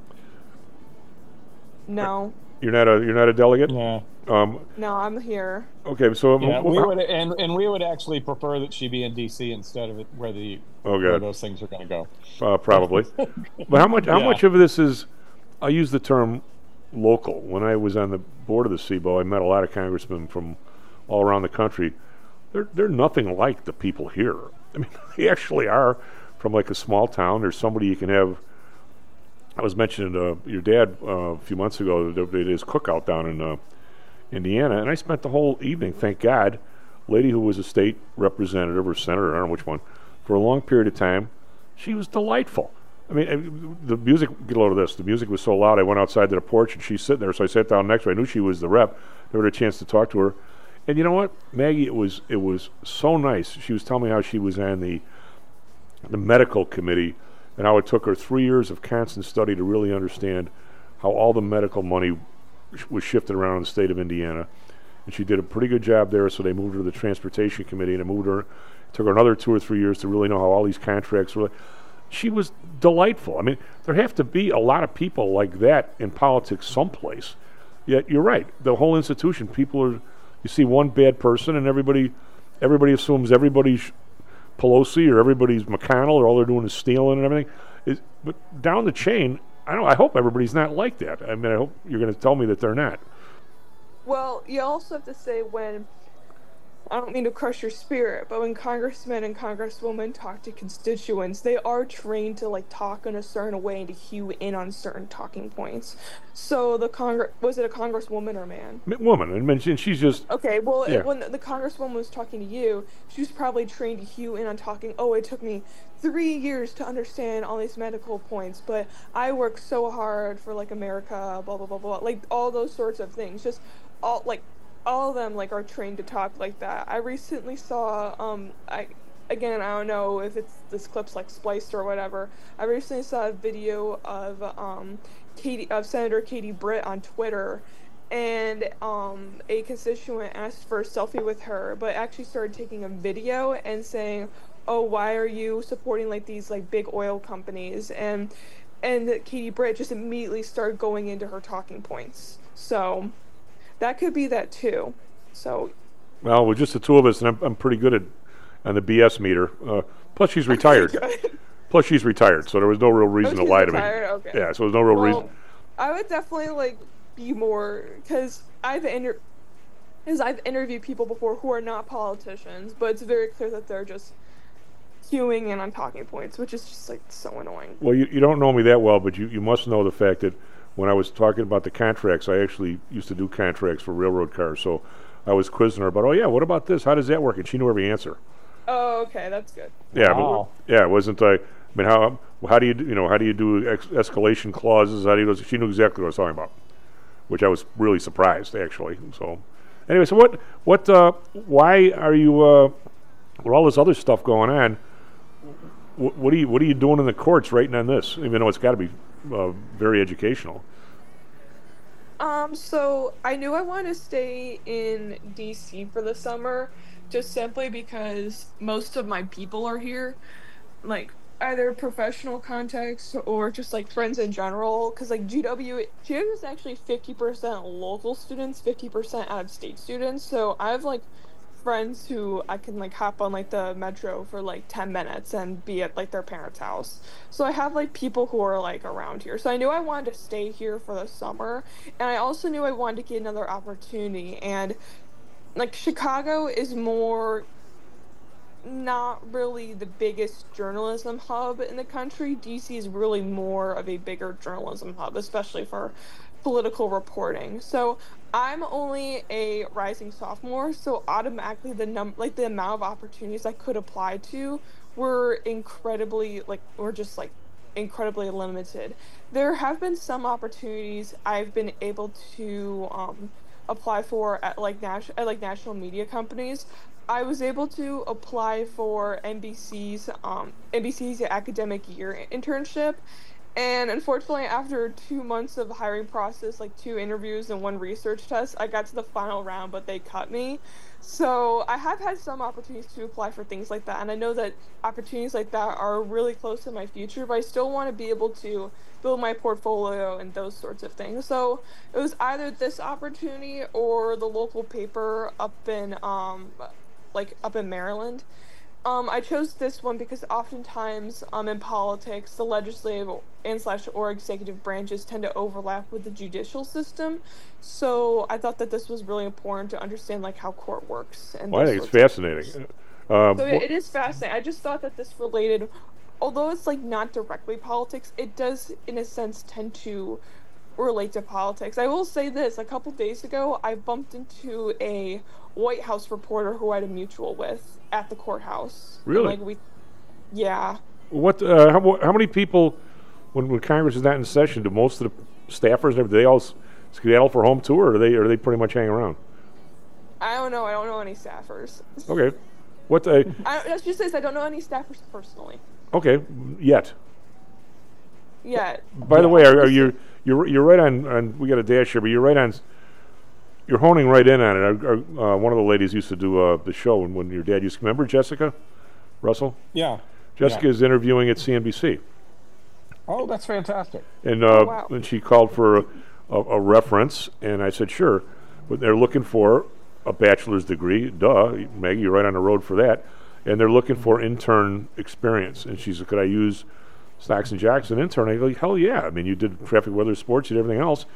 No. You're not a delegate? Yeah. No, I'm here. Okay, so Yeah, we would actually prefer that she be in D.C. instead of where those things are going to go. Probably. But how much of this is? I use the term local. When I was on the board of the SIBO, I met a lot of congressmen from all around the country. They're nothing like the people here. I mean, they actually are from like a small town. There's somebody you can have. I was mentioning your dad a few months ago. They did his cookout down in Indiana, and I spent the whole evening, thank God, lady who was a state representative or senator, I don't know which one, for a long period of time. She was delightful. I mean, the music, get a load of this, the music was so loud, I went outside to the porch, and she's sitting there, so I sat down next to her. I knew she was the rep. Never had a chance to talk to her. And you know what, Maggie, it was so nice. She was telling me how she was on the medical committee, and how it took her 3 years of constant study to really understand how all the medical money was shifted around in the state of Indiana. And she did a pretty good job there, so they moved her to the transportation committee, and it took her another 2 or 3 years to really know how all these contracts were. She was delightful. I mean, there have to be a lot of people like that in politics someplace. Yet you're right, the whole institution, you see one bad person and everybody assumes everybody's Pelosi or everybody's McConnell, or all they're doing is stealing and everything. But down the chain, I hope everybody's not like that. I mean, I hope you're going to tell me that they're not. Well, you also have to say when, I don't mean to crush your spirit, but when congressmen and congresswomen talk to constituents, they are trained to like talk in a certain way and to hew in on certain talking points. So was it a congresswoman or man? Woman, and she's just... Okay, well, yeah. When the congresswoman was talking to you, she was probably trained to hew in on talking, it took me 3 years to understand all these medical points, but I work so hard for like America, blah, blah, blah, blah, like all those sorts of things. Just all of them like are trained to talk like that. I recently saw I don't know if this clip's like spliced or whatever. I recently saw a video of Senator Katie Britt on Twitter, and a constituent asked for a selfie with her, but actually started taking a video and saying, "Oh, why are you supporting like these like big oil companies?" And Katie Britt just immediately started going into her talking points. So that could be that too. So. Well, with just the two of us, and I'm pretty good on the BS meter. Plus, she's retired. So there was no real reason to lie to me. Okay. Yeah, so there's no real reason. I would definitely like be more, because I've interviewed people before who are not politicians, but it's very clear that they're just queuing in on talking points, which is just like so annoying. Well, you don't know me that well, but you must know the fact that when I was talking about the contracts, I actually used to do contracts for railroad cars, so I was quizzing her about, oh yeah, what about this? How does that work? And she knew every answer. Oh, okay, that's good. Yeah, Wow. but, yeah, it wasn't I mean, how do you do escalation clauses? How do you do? She knew exactly what I was talking about, which I was really surprised actually. So, anyway, so why are you with all this other stuff going on? What are you doing in the courts writing on this? Even though it's got to be very educational. So I knew I wanted to stay in DC for the summer, just simply because most of my people are here, like either professional contacts or just like friends in general. Because like GW is actually 50% local students, 50% out-of-state students. So I have like friends who I can like hop on like the metro for like 10 minutes and be at like their parents' house. So I have like people who are like around here. So I knew I wanted to stay here for the summer, and I also knew I wanted to get another opportunity. And like Chicago is more not really the biggest journalism hub in the country. DC is really more of a bigger journalism hub, especially for political reporting. So I'm only a rising sophomore, so automatically the amount of opportunities I could apply to were incredibly limited. There have been some opportunities I've been able to apply for at national media companies. I was able to apply for NBC's academic year internship. And unfortunately, after 2 months of hiring process, like 2 interviews and 1 research test, I got to the final round, but they cut me. So I have had some opportunities to apply for things like that, and I know that opportunities like that are really close to my future, but I still want to be able to build my portfolio and those sorts of things. So it was either this opportunity or the local paper up in Maryland. I chose this one because oftentimes in politics, the legislative or executive branches tend to overlap with the judicial system. So I thought that this was really important to understand like how court works. And well, I think it's fascinating. So it is fascinating. I just thought that this related, although it's like not directly politics, it does in a sense tend to relate to politics. I will say this, a couple days ago, I bumped into a White House reporter who I had a mutual with at the courthouse. Really? And, yeah. What? How many people, when Congress is not in session, do most of the staffers, do they all skedaddle for home tour, or are they pretty much hang around? I don't know. I don't know any staffers. Okay. What? Let's just say I don't know any staffers personally. Okay. Yet. Yeah. By the way, you're right on. We got a dash here, but you're right on. You're honing right in on it. One of the ladies used to do the show when your dad used to remember Jessica Russell. Yeah. Jessica is interviewing at CNBC. Oh, that's fantastic. And wow. and she called for a reference, and I said sure, but they're looking for a bachelor's degree. Duh, Maggie, you're right on the road for that. And they're looking for intern experience. And she said, could I use Stocks and Jocks as an intern? I go, hell yeah. I mean, you did traffic, weather, sports, you did everything else.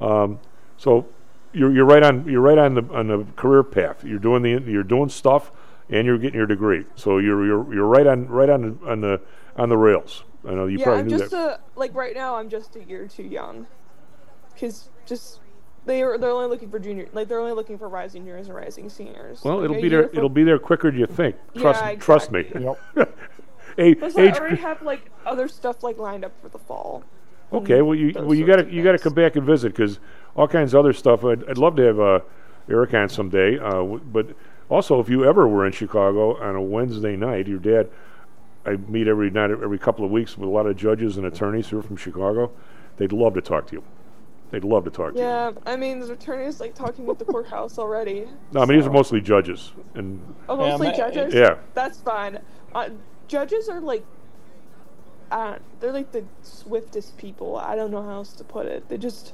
So you're right on the career path. You're doing stuff, and you're getting your degree. So you're right on the rails. I know you probably knew that. Like right now, I'm just a year too young, because they're only looking for junior, like they're only looking for rising juniors and rising seniors. Well, like it'll be there quicker than you think. Trust me. Yep. Plus, I already have like other stuff like lined up for the fall. Okay, well you got to come back and visit, because all kinds of other stuff. I'd love to have Eric on someday. But also, if you ever were in Chicago on a Wednesday night, your dad, I meet every couple of weeks with a lot of judges and attorneys who are from Chicago. They'd love to talk to you. They'd love to talk to you. Yeah, I mean, there's attorneys like talking with the courthouse already. No, I mean these are mostly judges and. Oh, mostly judges. Yeah. That's fine. Judges are like. They're like the swiftest people. I don't know how else to put it. They just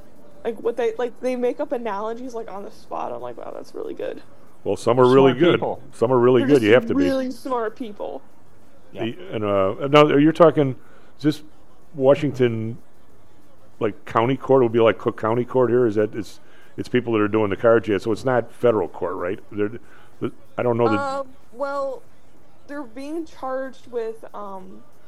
they make up analogies like on the spot. I'm like, wow, that's really good. Well, some are really good. People. Some are really good. You have to be really smart people. Yeah. And now you're talking, is this Washington, like county court? It would be like Cook County Court here. Is that it's people that are doing the cards yet? So it's not federal court, right? I don't know that. Well, they're being charged with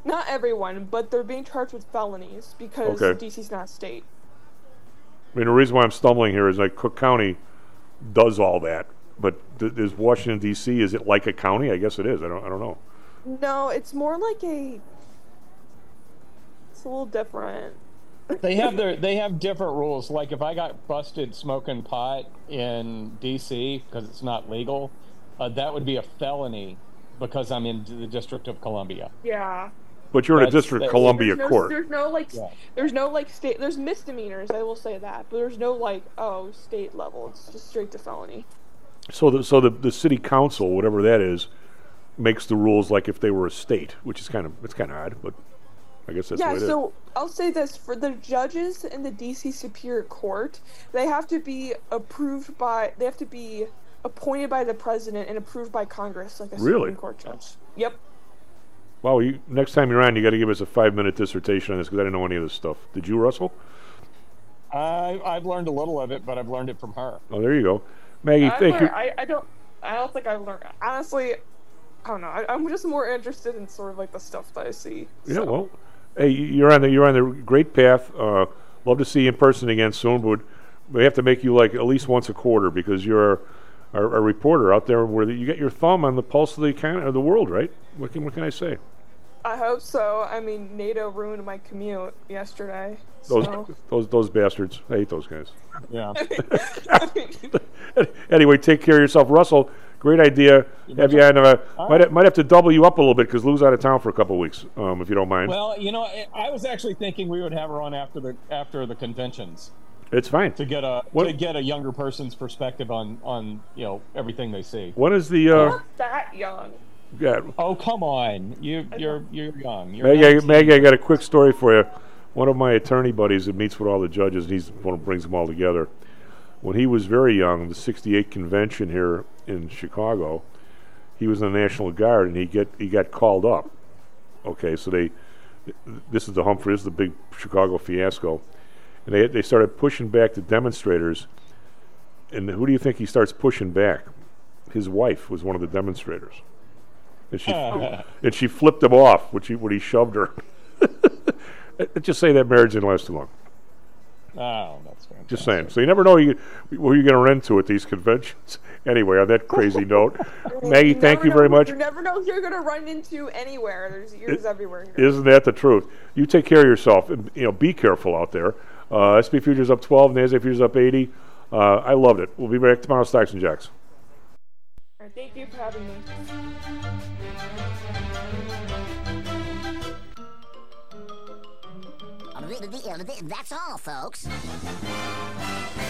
Not everyone, but they're being charged with felonies because Okay. DC's not a state. I mean, the reason why I'm stumbling here is like Cook County does all that, but is Washington D.C. is it like a county? I guess it is. I don't know. No, it's more like a. It's a little different. They have different rules. Like if I got busted smoking pot in DC because it's not legal, that would be a felony because I'm in the District of Columbia. Yeah. But you're in a District of Columbia court. There's no like state. There's misdemeanors. I will say that, but there's no like state level. It's just straight to felony. So the city council, whatever that is, makes the rules like if they were a state, which is kind of odd, but I guess that's the way it is. So I'll say this for the judges in the DC Superior Court, they have to be appointed by the president and approved by Congress, like a Supreme Court judge. Yep. Wow, next time you're on, you got to give us a 5-minute dissertation on this because I didn't know any of this stuff. Did you, Russell? I've learned a little of it, but I've learned it from her. Oh, there you go, Maggie. Thank you. I don't think I've learned. Honestly, I don't know. I'm just more interested in sort of like the stuff that I see. Yeah, well, hey, you're on the great path. Love to see you in person again soon, but we have to make you like at least once a quarter because you're a reporter out there where you get your thumb on the pulse of the world, right? What can I say? I hope so. I mean, NATO ruined my commute yesterday. Those bastards. I hate those guys. Yeah. Anyway, take care of yourself, Russell. Great idea. Have you had might have to double you up a little bit because Lou's out of town for a couple of weeks, if you don't mind. Well, I was actually thinking we would have her on after the conventions. It's fine to get a younger person's perspective on everything they see. When is the? Not that young. Yeah. Oh, come on! You're young. Maggie, I got a quick story for you. One of my attorney buddies that meets with all the judges, he's one who brings them all together. When he was very young, the '68 convention here in Chicago, he was in the National Guard, and he got called up. Okay, so this is the big Chicago fiasco, and they started pushing back the demonstrators. And who do you think he starts pushing back? His wife was one of the demonstrators. And she flipped him off when he shoved her. Let's just say that marriage didn't last too long. Oh, that's fantastic. Just saying. So you never know who you're going to run into at these conventions. Anyway, on that crazy note, Maggie, thank you very much. You never know who you're going to run into anywhere. There's ears everywhere here. Isn't that the truth? You take care of yourself, and be careful out there. SP Futures up 12, NASDAQ Futures up 80. I loved it. We'll be back tomorrow, Stocks and Jacks. All right, thank you for having me. That's all, folks.